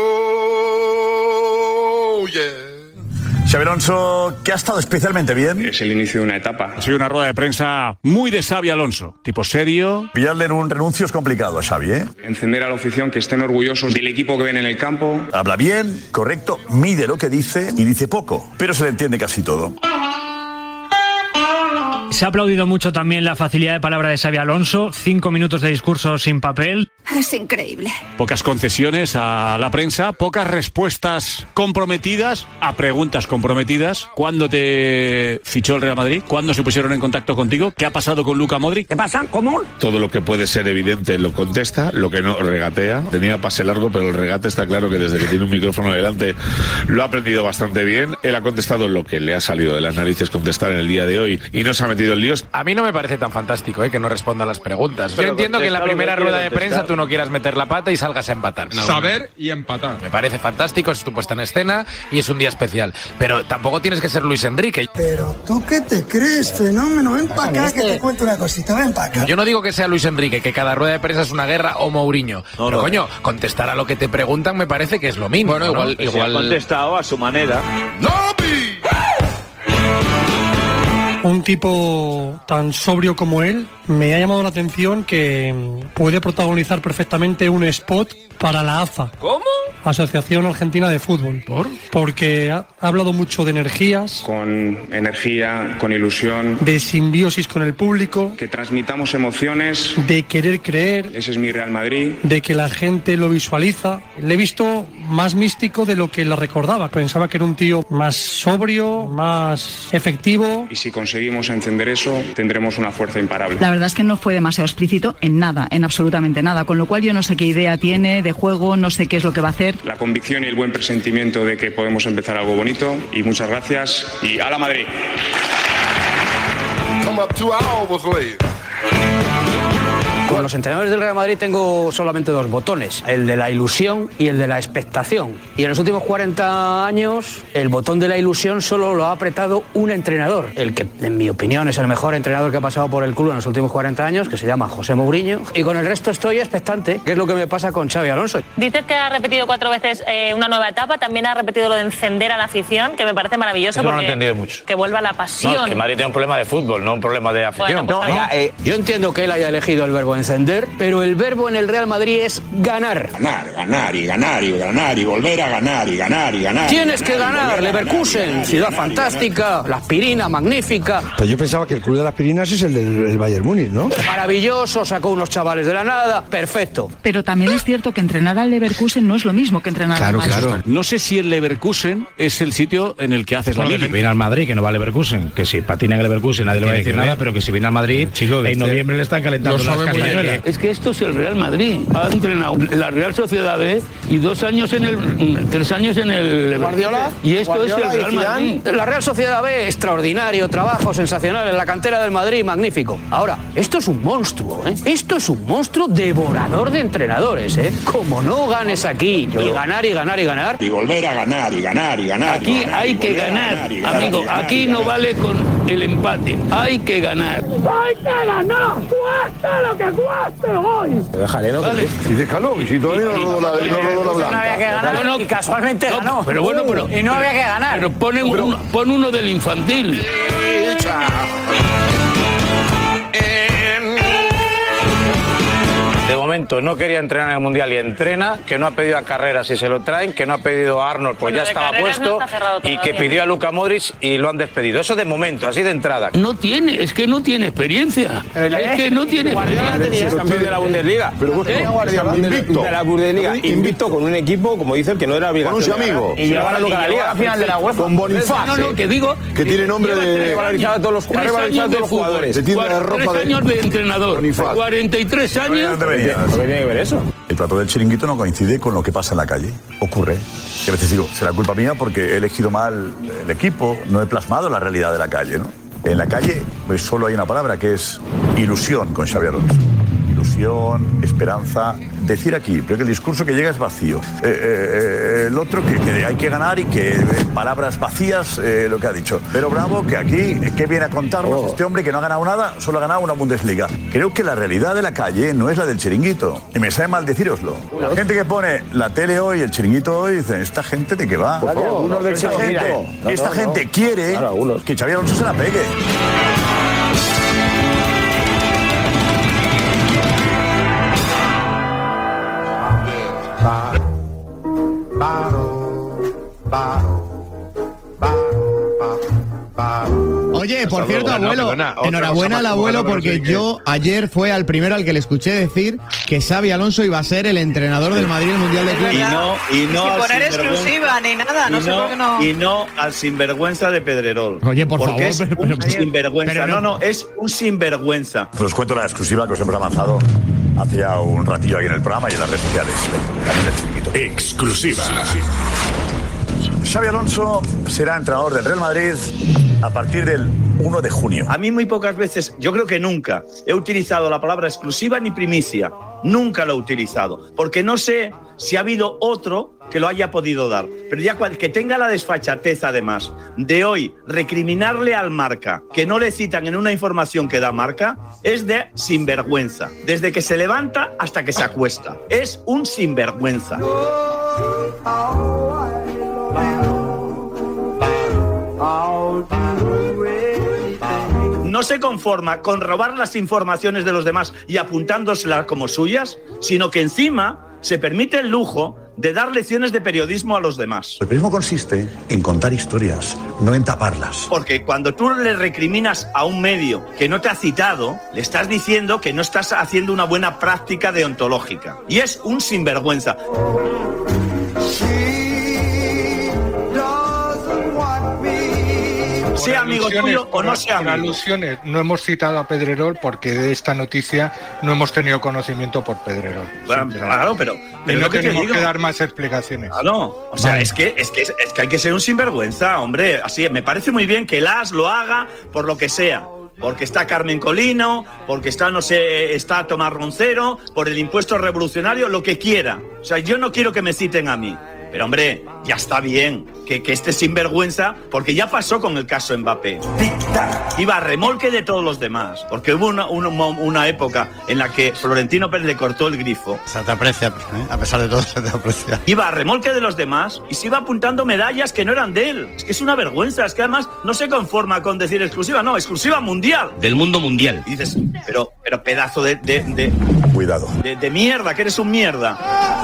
Xabi Alonso, que ha estado especialmente bien. Es el inicio de una etapa. Ha sido una rueda de prensa muy de Xabi Alonso, tipo serio. Pillarle en un renuncio es complicado a Xavi, ¿eh? Encender a la afición, que estén orgullosos del equipo que ven en el campo. Habla bien, correcto, mide lo que dice y dice poco, pero se le entiende casi todo. Se ha aplaudido mucho también la facilidad de palabra de Xabi Alonso, 5 minutos de discurso sin papel. Es increíble. Pocas concesiones a la prensa, pocas respuestas comprometidas a preguntas comprometidas. ¿Cuándo te fichó el Real Madrid? ¿Cuándo se pusieron en contacto contigo? ¿Qué ha pasado con Luka Modric? ¿Qué pasa? ¿Cómo? Todo lo que puede ser evidente lo contesta, lo que no regatea. Tenía pase largo, pero el regate está claro que desde que tiene un micrófono delante lo ha aprendido bastante bien. Él ha contestado lo que le ha salido de las narices contestar en el día de hoy y no se ha metido en líos. A mí no me parece tan fantástico que no responda a las preguntas. Yo entiendo que en la primera rueda de prensa tú no quieras meter la pata y salgas a empatar. Saber y empatar. Me parece fantástico, es tu puesta en escena y es un día especial. Pero tampoco tienes que ser Luis Enrique. Pero tú qué te crees, fenómeno, ven para acá que te cuento una cosita, ven para acá. Yo no digo que sea Luis Enrique, que cada rueda de prensa es una guerra o Mourinho. Pero coño, contestar a lo que te preguntan me parece que es lo mismo. Bueno, ¿no? igual ha contestado a su manera. Un tipo tan sobrio como él, me ha llamado la atención que puede protagonizar perfectamente un spot para la AFA. ¿Cómo? Asociación Argentina de Fútbol. ¿Por? Porque ha hablado mucho de energías. Con energía, con ilusión. De simbiosis con el público. Que transmitamos emociones. De querer creer. Ese es mi Real Madrid. De que la gente lo visualiza. Le he visto más místico de lo que la recordaba. Pensaba que era un tío más sobrio, más efectivo. Y si conseguimos encender eso, tendremos una fuerza imparable. La verdad es que no fue demasiado explícito en nada, en absolutamente nada. Con lo cual yo no sé qué idea tiene de juego, no sé qué es lo que va a hacer. La convicción y el buen presentimiento de que podemos empezar algo bonito. Y muchas gracias. Y ¡a la Madrid! Con los entrenadores del Real Madrid tengo solamente dos botones, el de la ilusión y el de la expectación. Y en los últimos 40 años, el botón de la ilusión solo lo ha apretado un entrenador, el que, en mi opinión, es el mejor entrenador que ha pasado por el club en los últimos 40 años, que se llama José Mourinho. Y con el resto estoy expectante, que es lo que me pasa con Xabi Alonso. Dices que ha repetido 4 veces una nueva etapa, también ha repetido lo de encender a la afición, que me parece maravilloso. Eso no lo porque he entendido mucho. Que vuelva la pasión. No, que Madrid tiene un problema de fútbol, no un problema de afición. Bueno, pues yo entiendo que él haya elegido el verbo encender, pero el verbo en el Real Madrid es ganar. Ganar y volver a ganar y ganar. Tienes que ganar, Leverkusen, ciudad fantástica, la aspirina magnífica. Pues yo pensaba que el club de las aspirinas es el del Bayern Múnich, ¿no? Maravilloso, sacó unos chavales de la nada, perfecto. Pero también es cierto que entrenar al Leverkusen no es lo mismo que entrenar al Madrid. Claro. No sé si el Leverkusen es el sitio en el que haces la mili. Viene al Madrid, que no va al Leverkusen. Que si patina en el Leverkusen nadie le va a decir nada, pero que si viene al Madrid, chico, en noviembre le están calentando las castañuelas. Es que esto es el Real Madrid. Ha entrenado la Real Sociedad B y 3 años en el Guardiola. Y esto Guardiola es el Real Madrid. La Real Sociedad B, extraordinario, trabajo sensacional en la cantera del Madrid, magnífico. Ahora, esto es un monstruo, ¿eh? Esto es un monstruo devorador de entrenadores, ¿eh? Como no ganes aquí y ganar y ganar y ganar. Y volver a ganar y ganar. Aquí hay que ganar, amigo. Aquí no vale con el empate. Hay que ganar. ¡Hay que ganar! ¡Cuesta lo que jugaste hoy. Déjale, ¿no? Vale. Y déjalo, y si todavía no rodó la No había que ganar y casualmente ganó. Pero bueno, y no había que ganar. Pero pon uno del infantil. De momento no quería entrenar en el Mundial y entrena, que no ha pedido a Carreras si se lo traen, que no ha pedido a Arnold, pues ya estaba puesto, y que pidió a Luka Modric y lo han despedido. Eso de momento, así de entrada. No tiene experiencia. Es que no tiene experiencia. Campeón de la Bundesliga. Invicto. De la Bundesliga. Invicto con un equipo, como dicen, que no era obligación. Con un amigo. Y llevar a Luka a la Liga final de la UEFA. Con Bonifaz. No, que digo... Que tiene nombre de... Revalorizado a todos los jugadores. Se tiene la 3 ropa de... años de entrenador. 43 años... ¿Qué tiene que ver eso? El plato del chiringuito no coincide con lo que pasa en la calle. Ocurre. Que a veces digo, será culpa mía porque he elegido mal el equipo, no he plasmado la realidad de la calle, ¿no? En la calle pues, solo hay una palabra que es ilusión con Xabi Alonso. Ilusión, esperanza. Decir aquí, pero que el discurso que llega es vacío. El otro que hay que ganar y que palabras vacías, lo que ha dicho. Pero Bravo, que aquí, ¿qué viene a contarnos este hombre que no ha ganado nada, solo ha ganado una Bundesliga? Creo que la realidad de la calle no es la del chiringuito. Y me sabe mal decíroslo. La gente que pone la tele hoy, el chiringuito hoy, dicen, ¿esta gente de qué va? Esta gente quiere que Xabi Alonso se la pegue. Oye, por cierto, abuelo, enhorabuena al abuelo porque yo ayer fue al primero al que le escuché decir que Xabi Alonso iba a ser el entrenador del Madrid en el Mundial de Clubes. Y no Sin poner exclusiva ni nada, no sé por qué no. Y no al sinvergüenza de Pedrerol. Oye, por favor. Es un sinvergüenza. No, es un sinvergüenza. Os cuento la exclusiva que os hemos avanzado hacía un ratillo aquí en el programa y en las redes sociales. Exclusiva. Xabi Alonso será entrenador del Real Madrid a partir del 1 de junio. A mí muy pocas veces, yo creo que nunca, he utilizado la palabra exclusiva ni primicia. Nunca lo he utilizado. Porque no sé si ha habido otro que lo haya podido dar. Pero ya que tenga la desfachatez, además, de hoy recriminarle al Marca que no le citan en una información que da Marca, es de sinvergüenza. Desde que se levanta hasta que se acuesta. Es un sinvergüenza. No se conforma con robar las informaciones de los demás y apuntándoselas como suyas, sino que encima se permite el lujo de dar lecciones de periodismo a los demás. El periodismo consiste en contar historias, no en taparlas. Porque cuando tú le recriminas a un medio que no te ha citado, le estás diciendo que no estás haciendo una buena práctica deontológica. Y es un sinvergüenza. Sea amigo tuyo o no sea amigo. Alusiones. No hemos citado a Pedrerol porque de esta noticia no hemos tenido conocimiento por Pedrerol. Claro, pero no tenemos que dar más explicaciones. Claro, o sea, es que hay que ser un sinvergüenza, hombre. Así, me parece muy bien que el AS lo haga por lo que sea. Porque está Carmen Colino, porque está, no sé, está Tomás Roncero, por el impuesto revolucionario, lo que quiera. O sea, yo no quiero que me citen a mí. Pero, hombre, ya está bien que esté sinvergüenza, porque ya pasó con el caso Mbappé. Iba a remolque de todos los demás, porque hubo una época en la que Florentino Pérez le cortó el grifo. Se te aprecia, ¿eh? A pesar de todo se te aprecia. Iba a remolque de los demás y se iba apuntando medallas que no eran de él. Es que es una vergüenza, es que además no se conforma con decir exclusiva, no, exclusiva mundial. Del mundo mundial. Y dices, pero pedazo de Cuidado. De mierda, que eres un mierda.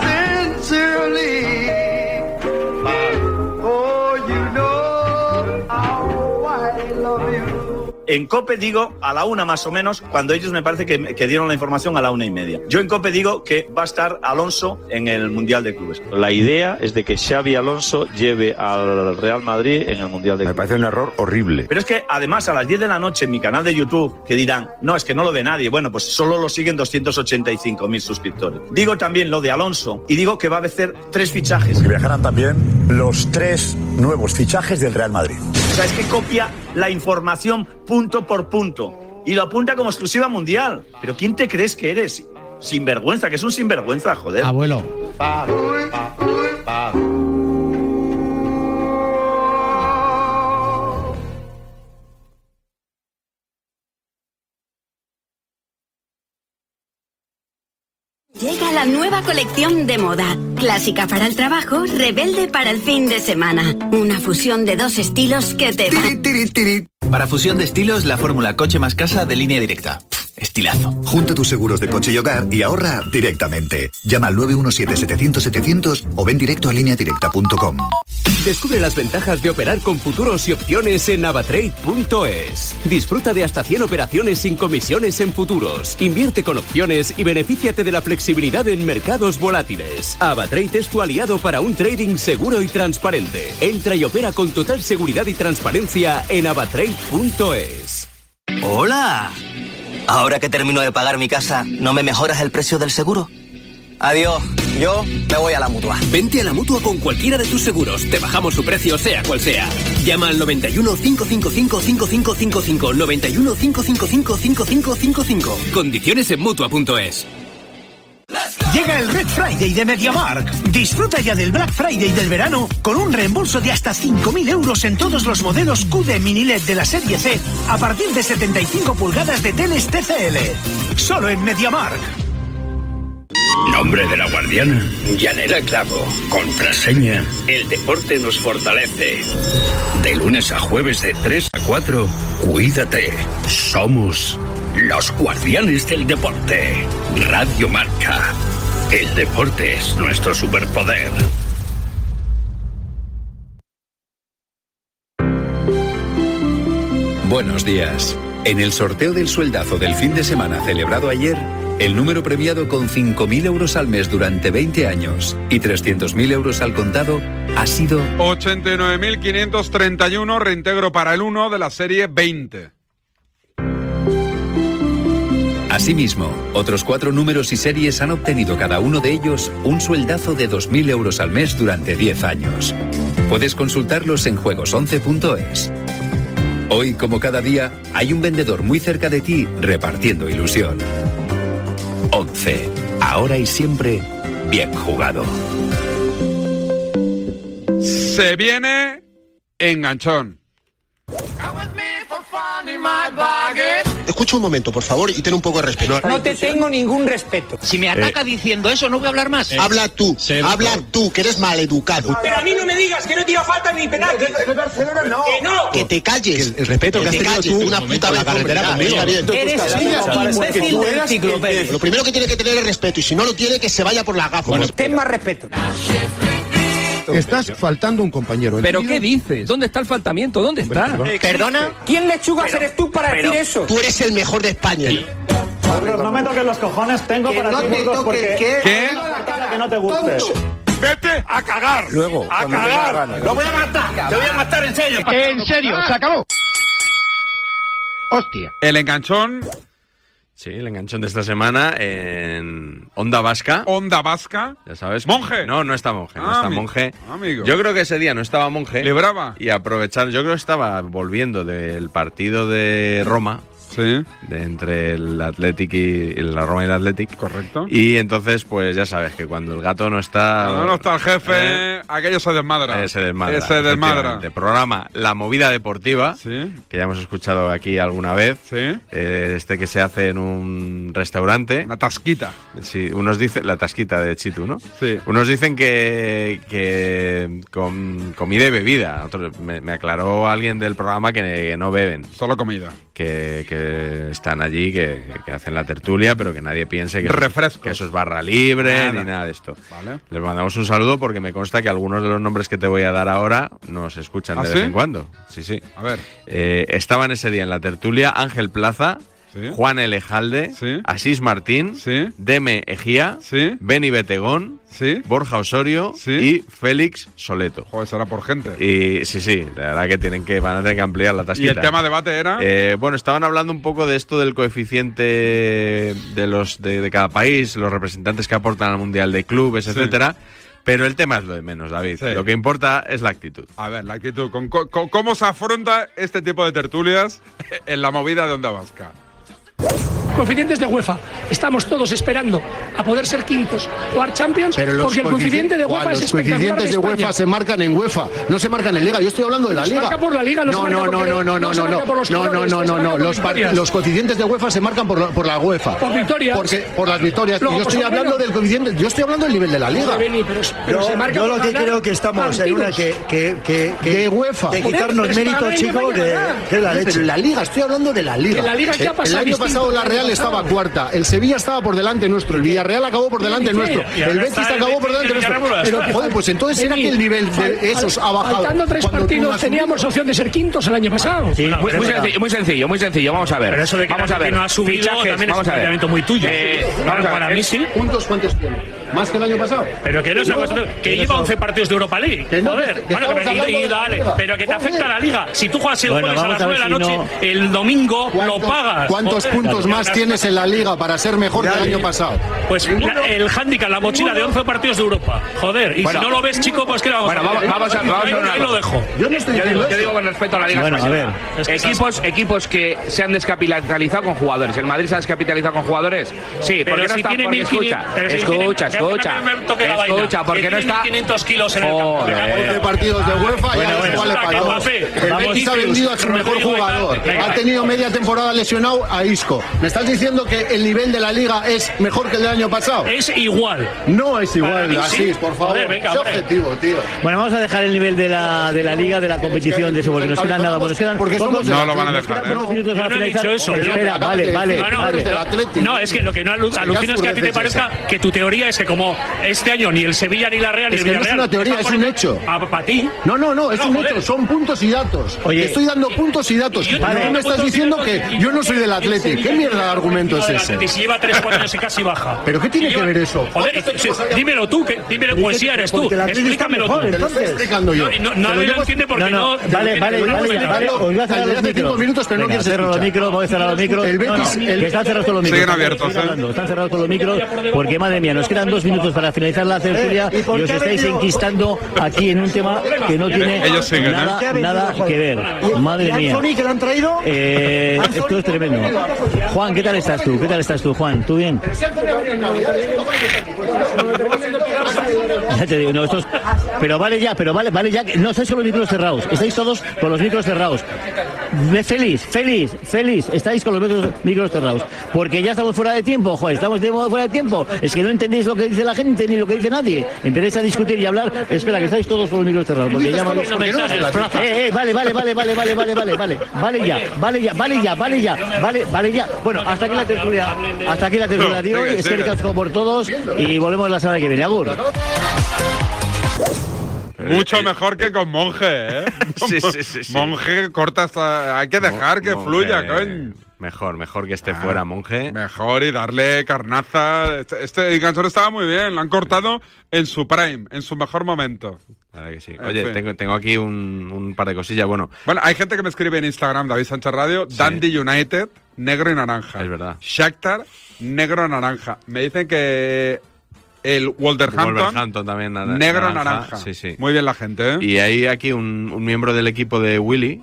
En COPE digo a la 1 más o menos, cuando ellos me parece que dieron la información a la 1:30. Yo en COPE digo que va a estar Alonso en el Mundial de Clubes. La idea es de que Xabi Alonso lleve al Real Madrid en el Mundial de Clubes. Me parece un error horrible. Pero es que además a las 10 de la noche en mi canal de YouTube, que dirán, no, es que no lo ve nadie. Bueno, pues solo lo siguen 285.000 suscriptores. Digo también lo de Alonso y digo que va a hacer 3 fichajes. Que viajarán también los 3 nuevos fichajes del Real Madrid. O sea, es que copia la información punto por punto y lo apunta como exclusiva mundial. ¿Pero quién te crees que eres? Sinvergüenza, que es un sinvergüenza, joder. Abuelo. Llega la nueva colección de moda. Clásica para el trabajo, rebelde para el fin de semana. Una fusión de dos estilos que te va... Para fusión de estilos, la fórmula coche más casa de Línea Directa. Estilazo. Junta tus seguros de coche y hogar y ahorra directamente. Llama al 917-700-700 o ven directo a lineadirecta.com. Descubre las ventajas de operar con futuros y opciones en avatrade.es. Disfruta de hasta 100 operaciones sin comisiones en futuros. Invierte con opciones y benefíciate de la flexibilidad en mercados volátiles. Avatrade es tu aliado para un trading seguro y transparente. Entra y opera con total seguridad y transparencia en avatrade.es. ¡Hola! Ahora que termino de pagar mi casa, ¿no me mejoras el precio del seguro? Adiós, yo me voy a la Mutua. Vente a la Mutua con cualquiera de tus seguros. Te bajamos su precio, sea cual sea. Llama al 91 555 5555. 91 555 5555. Condiciones en Mutua.es. Llega el Red Friday de MediaMarkt. Disfruta ya del Black Friday del verano con un reembolso de hasta 5.000 euros en todos los modelos QD Mini LED de la serie C a partir de 75 pulgadas de teles TCL. Solo en MediaMarkt. Nombre de la guardiana, Yanela Clavo. Contraseña, el deporte nos fortalece. De lunes a jueves de 3 a 4, cuídate. Somos los guardianes del deporte. Radio Marca. El deporte es nuestro superpoder. Buenos días. En el sorteo del sueldazo del fin de semana celebrado ayer, el número premiado con 5.000 euros al mes durante 20 años y 300.000 euros al contado ha sido 89.531, reintegro para el 1 de la serie 20. Asimismo, otros 4 números y series han obtenido cada uno de ellos un sueldazo de 2.000 euros al mes durante 10 años. Puedes consultarlos en juegos11.es. Hoy, como cada día, hay un vendedor muy cerca de ti repartiendo ilusión. 11. Ahora y siempre, bien jugado. Se viene enganchón. Escucha un momento, por favor, y ten un poco de respeto. No te tengo ningún respeto. Si me ataca diciendo eso, no voy a hablar más. Habla tú, que eres maleducado. Pero a mí no me digas que no tira falta ni penalti. No. Que no. Que te calles. El respeto que has tenido tú una puta vez carretera conmigo. Eres un imbécil del enciclopedia. Lo primero que tiene que tener es respeto, y si no lo tiene, que se vaya por la gafa. Bueno, ten más respeto. Estás faltando un compañero. ¿Pero qué dices? ¿Dónde está el faltamiento? ¿Dónde está? ¿Perdona? ¿Quién lechugas eres tú para decir eso? Tú eres el mejor de España. No me toques los cojones, tengo para ti Burgos porque... ¿Qué? Que no te guste. ¡Vete a cagar! Luego, ¡A cagar! ¡Lo voy a matar! ¡Te voy a matar en serio! En serio, se acabó. Hostia. El enganchón. Sí, el enganchón de esta semana en Onda Vasca. Onda Vasca. Ya sabes. ¿Monje? No está Monje. No está Monje. Amigo. Yo creo que ese día no estaba Monje. Libraba. Y aprovechar, yo creo que estaba volviendo del partido de Roma. Sí. Entre el Athletic y la Roma y el Athletic. Correcto. Y entonces, pues ya sabes que cuando el gato no está... Cuando no está el jefe, aquello se desmadra. Se desmadra. Programa La Movida Deportiva, sí, que ya hemos escuchado aquí alguna vez. Sí. Este que se hace en un restaurante. Una tasquita. Sí, unos dicen... La tasquita de Chitu, ¿no? Sí. Unos dicen que con comida y bebida. Otros, me aclaró alguien del programa que no beben. Solo comida. Que están allí, que hacen la tertulia, pero que nadie piense que eso es barra libre ni nada de esto. Vale. Les mandamos un saludo porque me consta que algunos de los nombres que te voy a dar ahora nos escuchan de vez en cuando. Sí. A ver. Estaban ese día en la tertulia Ángel Plaza, ¿sí?, Juan Elejalde, ¿sí?, Asís Martín, ¿sí?, Deme Ejía, ¿sí?, Beni Betegón, ¿sí?, Borja Osorio, ¿sí?, y Félix Soleto. Joder, será por gente. Y sí, la verdad que van a tener que ampliar la tasquita. ¿Y el tema de debate era? Bueno, estaban hablando un poco de esto del coeficiente de cada país, los representantes que aportan al Mundial de Clubes, sí, etcétera. Pero el tema es lo de menos, David. Sí. Lo que importa es la actitud. A ver, la actitud. ¿Cómo se afronta este tipo de tertulias en la movida de Onda Vasca? Coeficientes de UEFA. Estamos todos esperando a poder ser quintos o Champions, porque el coeficiente de UEFA es espectacular. Los coeficientes de UEFA se marcan en UEFA, no se marcan en Liga. Yo estoy hablando de la Liga. Se marca por la Liga, No. Los coeficientes de UEFA se marcan por la UEFA. Por victorias. Por las victorias. Yo estoy hablando del coeficiente. Yo estoy hablando del nivel de la Liga. Yo lo que creo que estamos en una de UEFA. De quitarnos méritos, chicos, de la leche. Pero en la Liga, estoy hablando de la Liga. El año pasado la Real estaba cuarta, el Sevilla estaba por delante nuestro, el Villarreal acabó por delante nuestro, el Betis acabó por delante nuestro. Pero, joder, pues entonces será que el nivel de esos ha bajado. Faltando 3 partidos teníamos opción de ser quintos el año pasado. Sí, muy sencillo. Vamos a ver. Pero eso de que vamos a ver. no ha subido Fichajes, también es un planteamiento muy tuyo. Para mí sí. ¿Puntos cuántos tiene? ¿Más que el año pasado? Pero que no es que lleva 11 partidos de Europa League. Joder, pero que te afecta a la Liga. Si tú juegas el jueves a las 9 de la noche, el domingo lo pagas. ¿Cuántos puntos más tienes en la Liga para ser mejor que el año pasado? Pues el hándicap, la mochila de 11 partidos de Europa. Joder, y si no lo ves, chico, pues que vamos a ahí lo dejo. Yo digo con respecto a la Liga Española. Equipos que se han descapitalizado con jugadores. ¿El Madrid se ha descapitalizado con jugadores? Sí, porque no está por escucha, porque no está 500 kilos en el campo. 11 partidos de UEFA y igual le pagó. El Betis ha vendido a su mejor jugador. Ha tenido media temporada lesionado a Isco. ¿Me estás diciendo que el nivel de la Liga es mejor que el del año pasado? Es igual. No es igual, así, por favor. Venga, es objetivo, tío. Bueno, vamos a dejar el nivel de la Liga, de la competición de eso, porque nos quedan nada. Porque no lo van a dejar. Espera, vale. No, es que lo que no alucina es que a ti te parezca que tu teoría es que como este año ni el Sevilla ni la Real ni el Villarreal. No es una teoría, es un hecho. ¿Para ti? No, es un hecho, son puntos y datos. Oye, estoy dando puntos y datos. No me estás diciendo que yo no soy del Athletic. ¿Qué mierda de argumento es ese? Si lleva 3 años y casi baja. ¿Pero qué tiene que ver eso? Joder, dímelo tú, dímelo, poesía eres tú. Explícamelo tú. Te lo estoy explicando yo. Nadie lo entiende porque no. Vale. Os voy a cerrar los micros. 5 minutos, pero no quieres cerrar los micros, voy a cerrar los micros. El Betis, que están cerrados todos los micros. Siguen abiertos, Están cerrados todos los micros, porque madre mía, nos quedan 2 minutos para finalizar la tertulia y os estáis enquistando aquí en un tema que no tiene nada que ver. Madre mía. ¿Que lo han traído? Esto es tremendo. Juan, ¿qué tal estás tú, Juan? ¿Tú bien? Ya te digo, no, estos... Pero vale ya, no estáis con los micros cerrados, estáis todos con los micros cerrados. Feliz, estáis con los micros cerrados, porque ya estamos fuera de tiempo, joder, estamos fuera de tiempo, es que no entendéis lo que dice la gente ni lo que dice nadie, empezáis a discutir y hablar, espera, que estáis todos con los micros cerrados, porque ya vale ya, bueno, hasta aquí la tertulia de hoy, es que casco por todos y volvemos la semana que viene, agur. Mucho mejor que con Monje, ¿eh? Sí. Monje corta hasta... Hay que dejar que fluya, coño. Mejor que esté fuera, Monje. Mejor y darle carnaza. Este canción estaba muy bien, lo han cortado en su prime, en su mejor momento. Claro que sí. Oye, tengo aquí un par de cosillas, bueno, hay gente que me escribe en Instagram, David Sánchez Radio, sí. Dundee United, negro y naranja. Es verdad. Shakhtar, negro y naranja. Me dicen que... El Wolverhampton también negro naranja. Sí. Muy bien la gente, ¿eh? Y hay aquí un miembro del equipo de Willy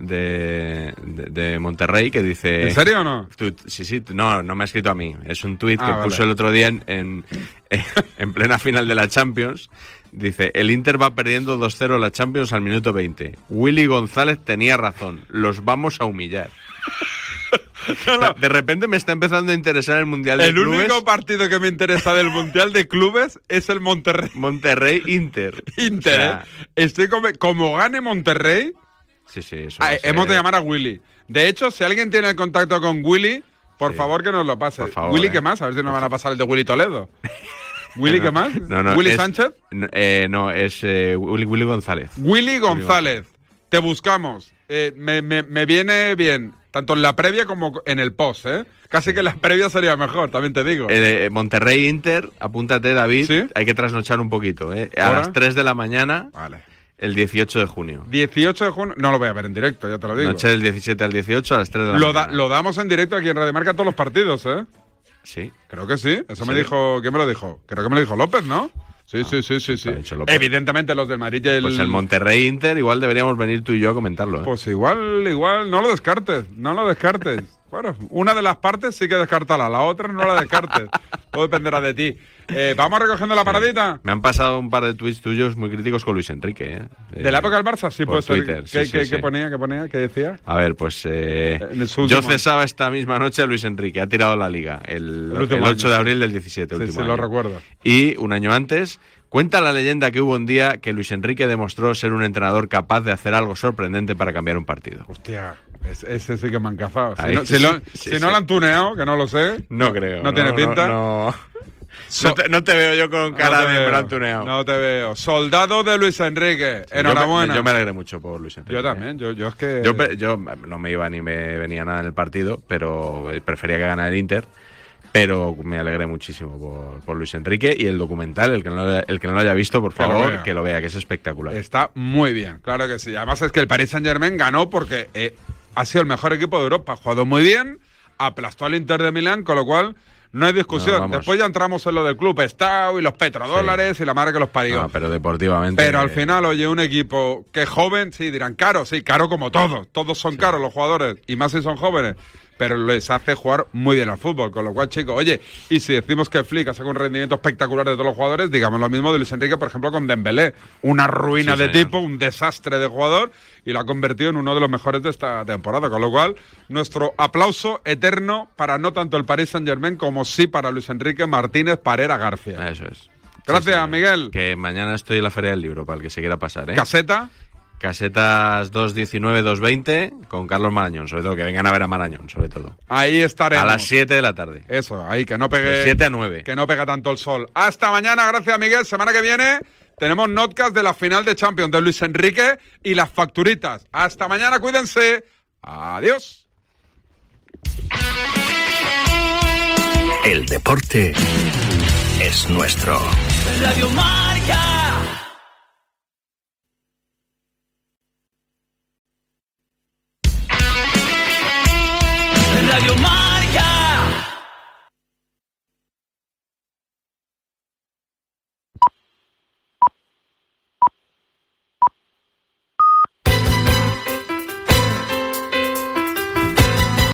de Monterrey que dice... ¿En serio o no? Sí, no me ha escrito a mí. Es un tuit que puso el otro día en plena final de la Champions. Dice, el Inter va perdiendo 2-0 la Champions al minuto 20. Willy González tenía razón. Los vamos a humillar. No. De repente me está empezando a interesar el Mundial de Clubes. El único partido que me interesa del Mundial de Clubes es el Monterrey. Monterrey-Inter. O sea, estoy como gane Monterrey, sí, eso hemos de llamar a Willy. De hecho, si alguien tiene el contacto con Willy, por favor que nos lo pase. Por favor, Willy, ¿qué más? A ver si nos van a pasar el de Willy Toledo. ¿Willy qué más? ¿Willy Sánchez? No, es Willy González. Willy González. Te buscamos. Me viene bien. Tanto en la previa como en el post, ¿eh? Casi que la previa sería mejor, también te digo. Monterrey-Inter, apúntate, David. ¿Sí? Hay que trasnochar un poquito, ¿eh? A las 3 de la mañana, vale. El 18 de junio. 18 de junio, no lo voy a ver en directo, ya te lo digo. Noche del 17 al 18 a las 3 de la mañana. Lo damos en directo aquí en Radio Marca todos los partidos, ¿eh? Sí. Creo que sí. Eso me dijo... ¿Quién me lo dijo? Creo que me lo dijo López, ¿no? Sí. Evidentemente los del Madrid y el... Pues el Monterrey-Inter igual deberíamos venir tú y yo a comentarlo, ¿eh? Pues igual, no lo descartes. Bueno, una de las partes sí que descartarla, la otra no la descartes. Todo dependerá de ti. ¿Vamos recogiendo la paradita? Me han pasado un par de tweets tuyos muy críticos con Luis Enrique. ¿De la época del Barça? Sí, por pues. Twitter. ¿Qué ponía? ¿Qué decía? A ver, pues yo cesaba esta misma noche a Luis Enrique. Ha tirado la Liga el 8 de abril del 17. Sí, lo recuerdo. Y un año antes... Cuenta la leyenda que hubo un día que Luis Enrique demostró ser un entrenador capaz de hacer algo sorprendente para cambiar un partido. Hostia, ese sí que me han cazado. Si no lo han tuneado, que no lo sé. No creo. No tiene pinta. No te veo yo con cara de me lo han tuneado. No te veo. Soldado de Luis Enrique. Enhorabuena. Yo me alegré mucho por Luis Enrique. Yo también. Yo es que... Yo no me iba ni me venía nada en el partido, pero prefería que ganara el Inter. Pero me alegré muchísimo por Luis Enrique y el documental, el que no lo haya visto, por favor, que lo vea, que es espectacular. Está muy bien, claro que sí. Además es que el Paris Saint-Germain ganó porque ha sido el mejor equipo de Europa, ha jugado muy bien, aplastó al Inter de Milán, con lo cual no hay discusión. Después ya entramos en lo del club Estado y los petrodólares y la madre que los parió. No, pero deportivamente... Pero al final, oye, un equipo que es joven, sí, dirán caro, sí, caro como todos son caros los jugadores, y más si son jóvenes, pero les hace jugar muy bien al fútbol, con lo cual, chicos, oye, y si decimos que Flick ha sacado un rendimiento espectacular de todos los jugadores, digamos lo mismo de Luis Enrique, por ejemplo, con Dembélé, una ruina de tipo, un desastre de jugador, y lo ha convertido en uno de los mejores de esta temporada, con lo cual, nuestro aplauso eterno para no tanto el Paris Saint-Germain como sí para Luis Enrique Martínez Parera García. Eso es. Gracias, Miguel. Que mañana estoy en la Feria del Libro, para el que se quiera pasar, ¿eh? ¿Caseta? Casetas 219, 220 con Carlos Marañón, sobre todo, que vengan a ver a Marañón, sobre todo. Ahí estaremos. A las 7 de la tarde. Eso, ahí, que no pegue... De 7 a 9. Que no pega tanto el sol. Hasta mañana, gracias, Miguel. Semana que viene tenemos notcast de la final de Champions de Luis Enrique y las facturitas. Hasta mañana, cuídense. Adiós. El deporte es nuestro. Radio Marca.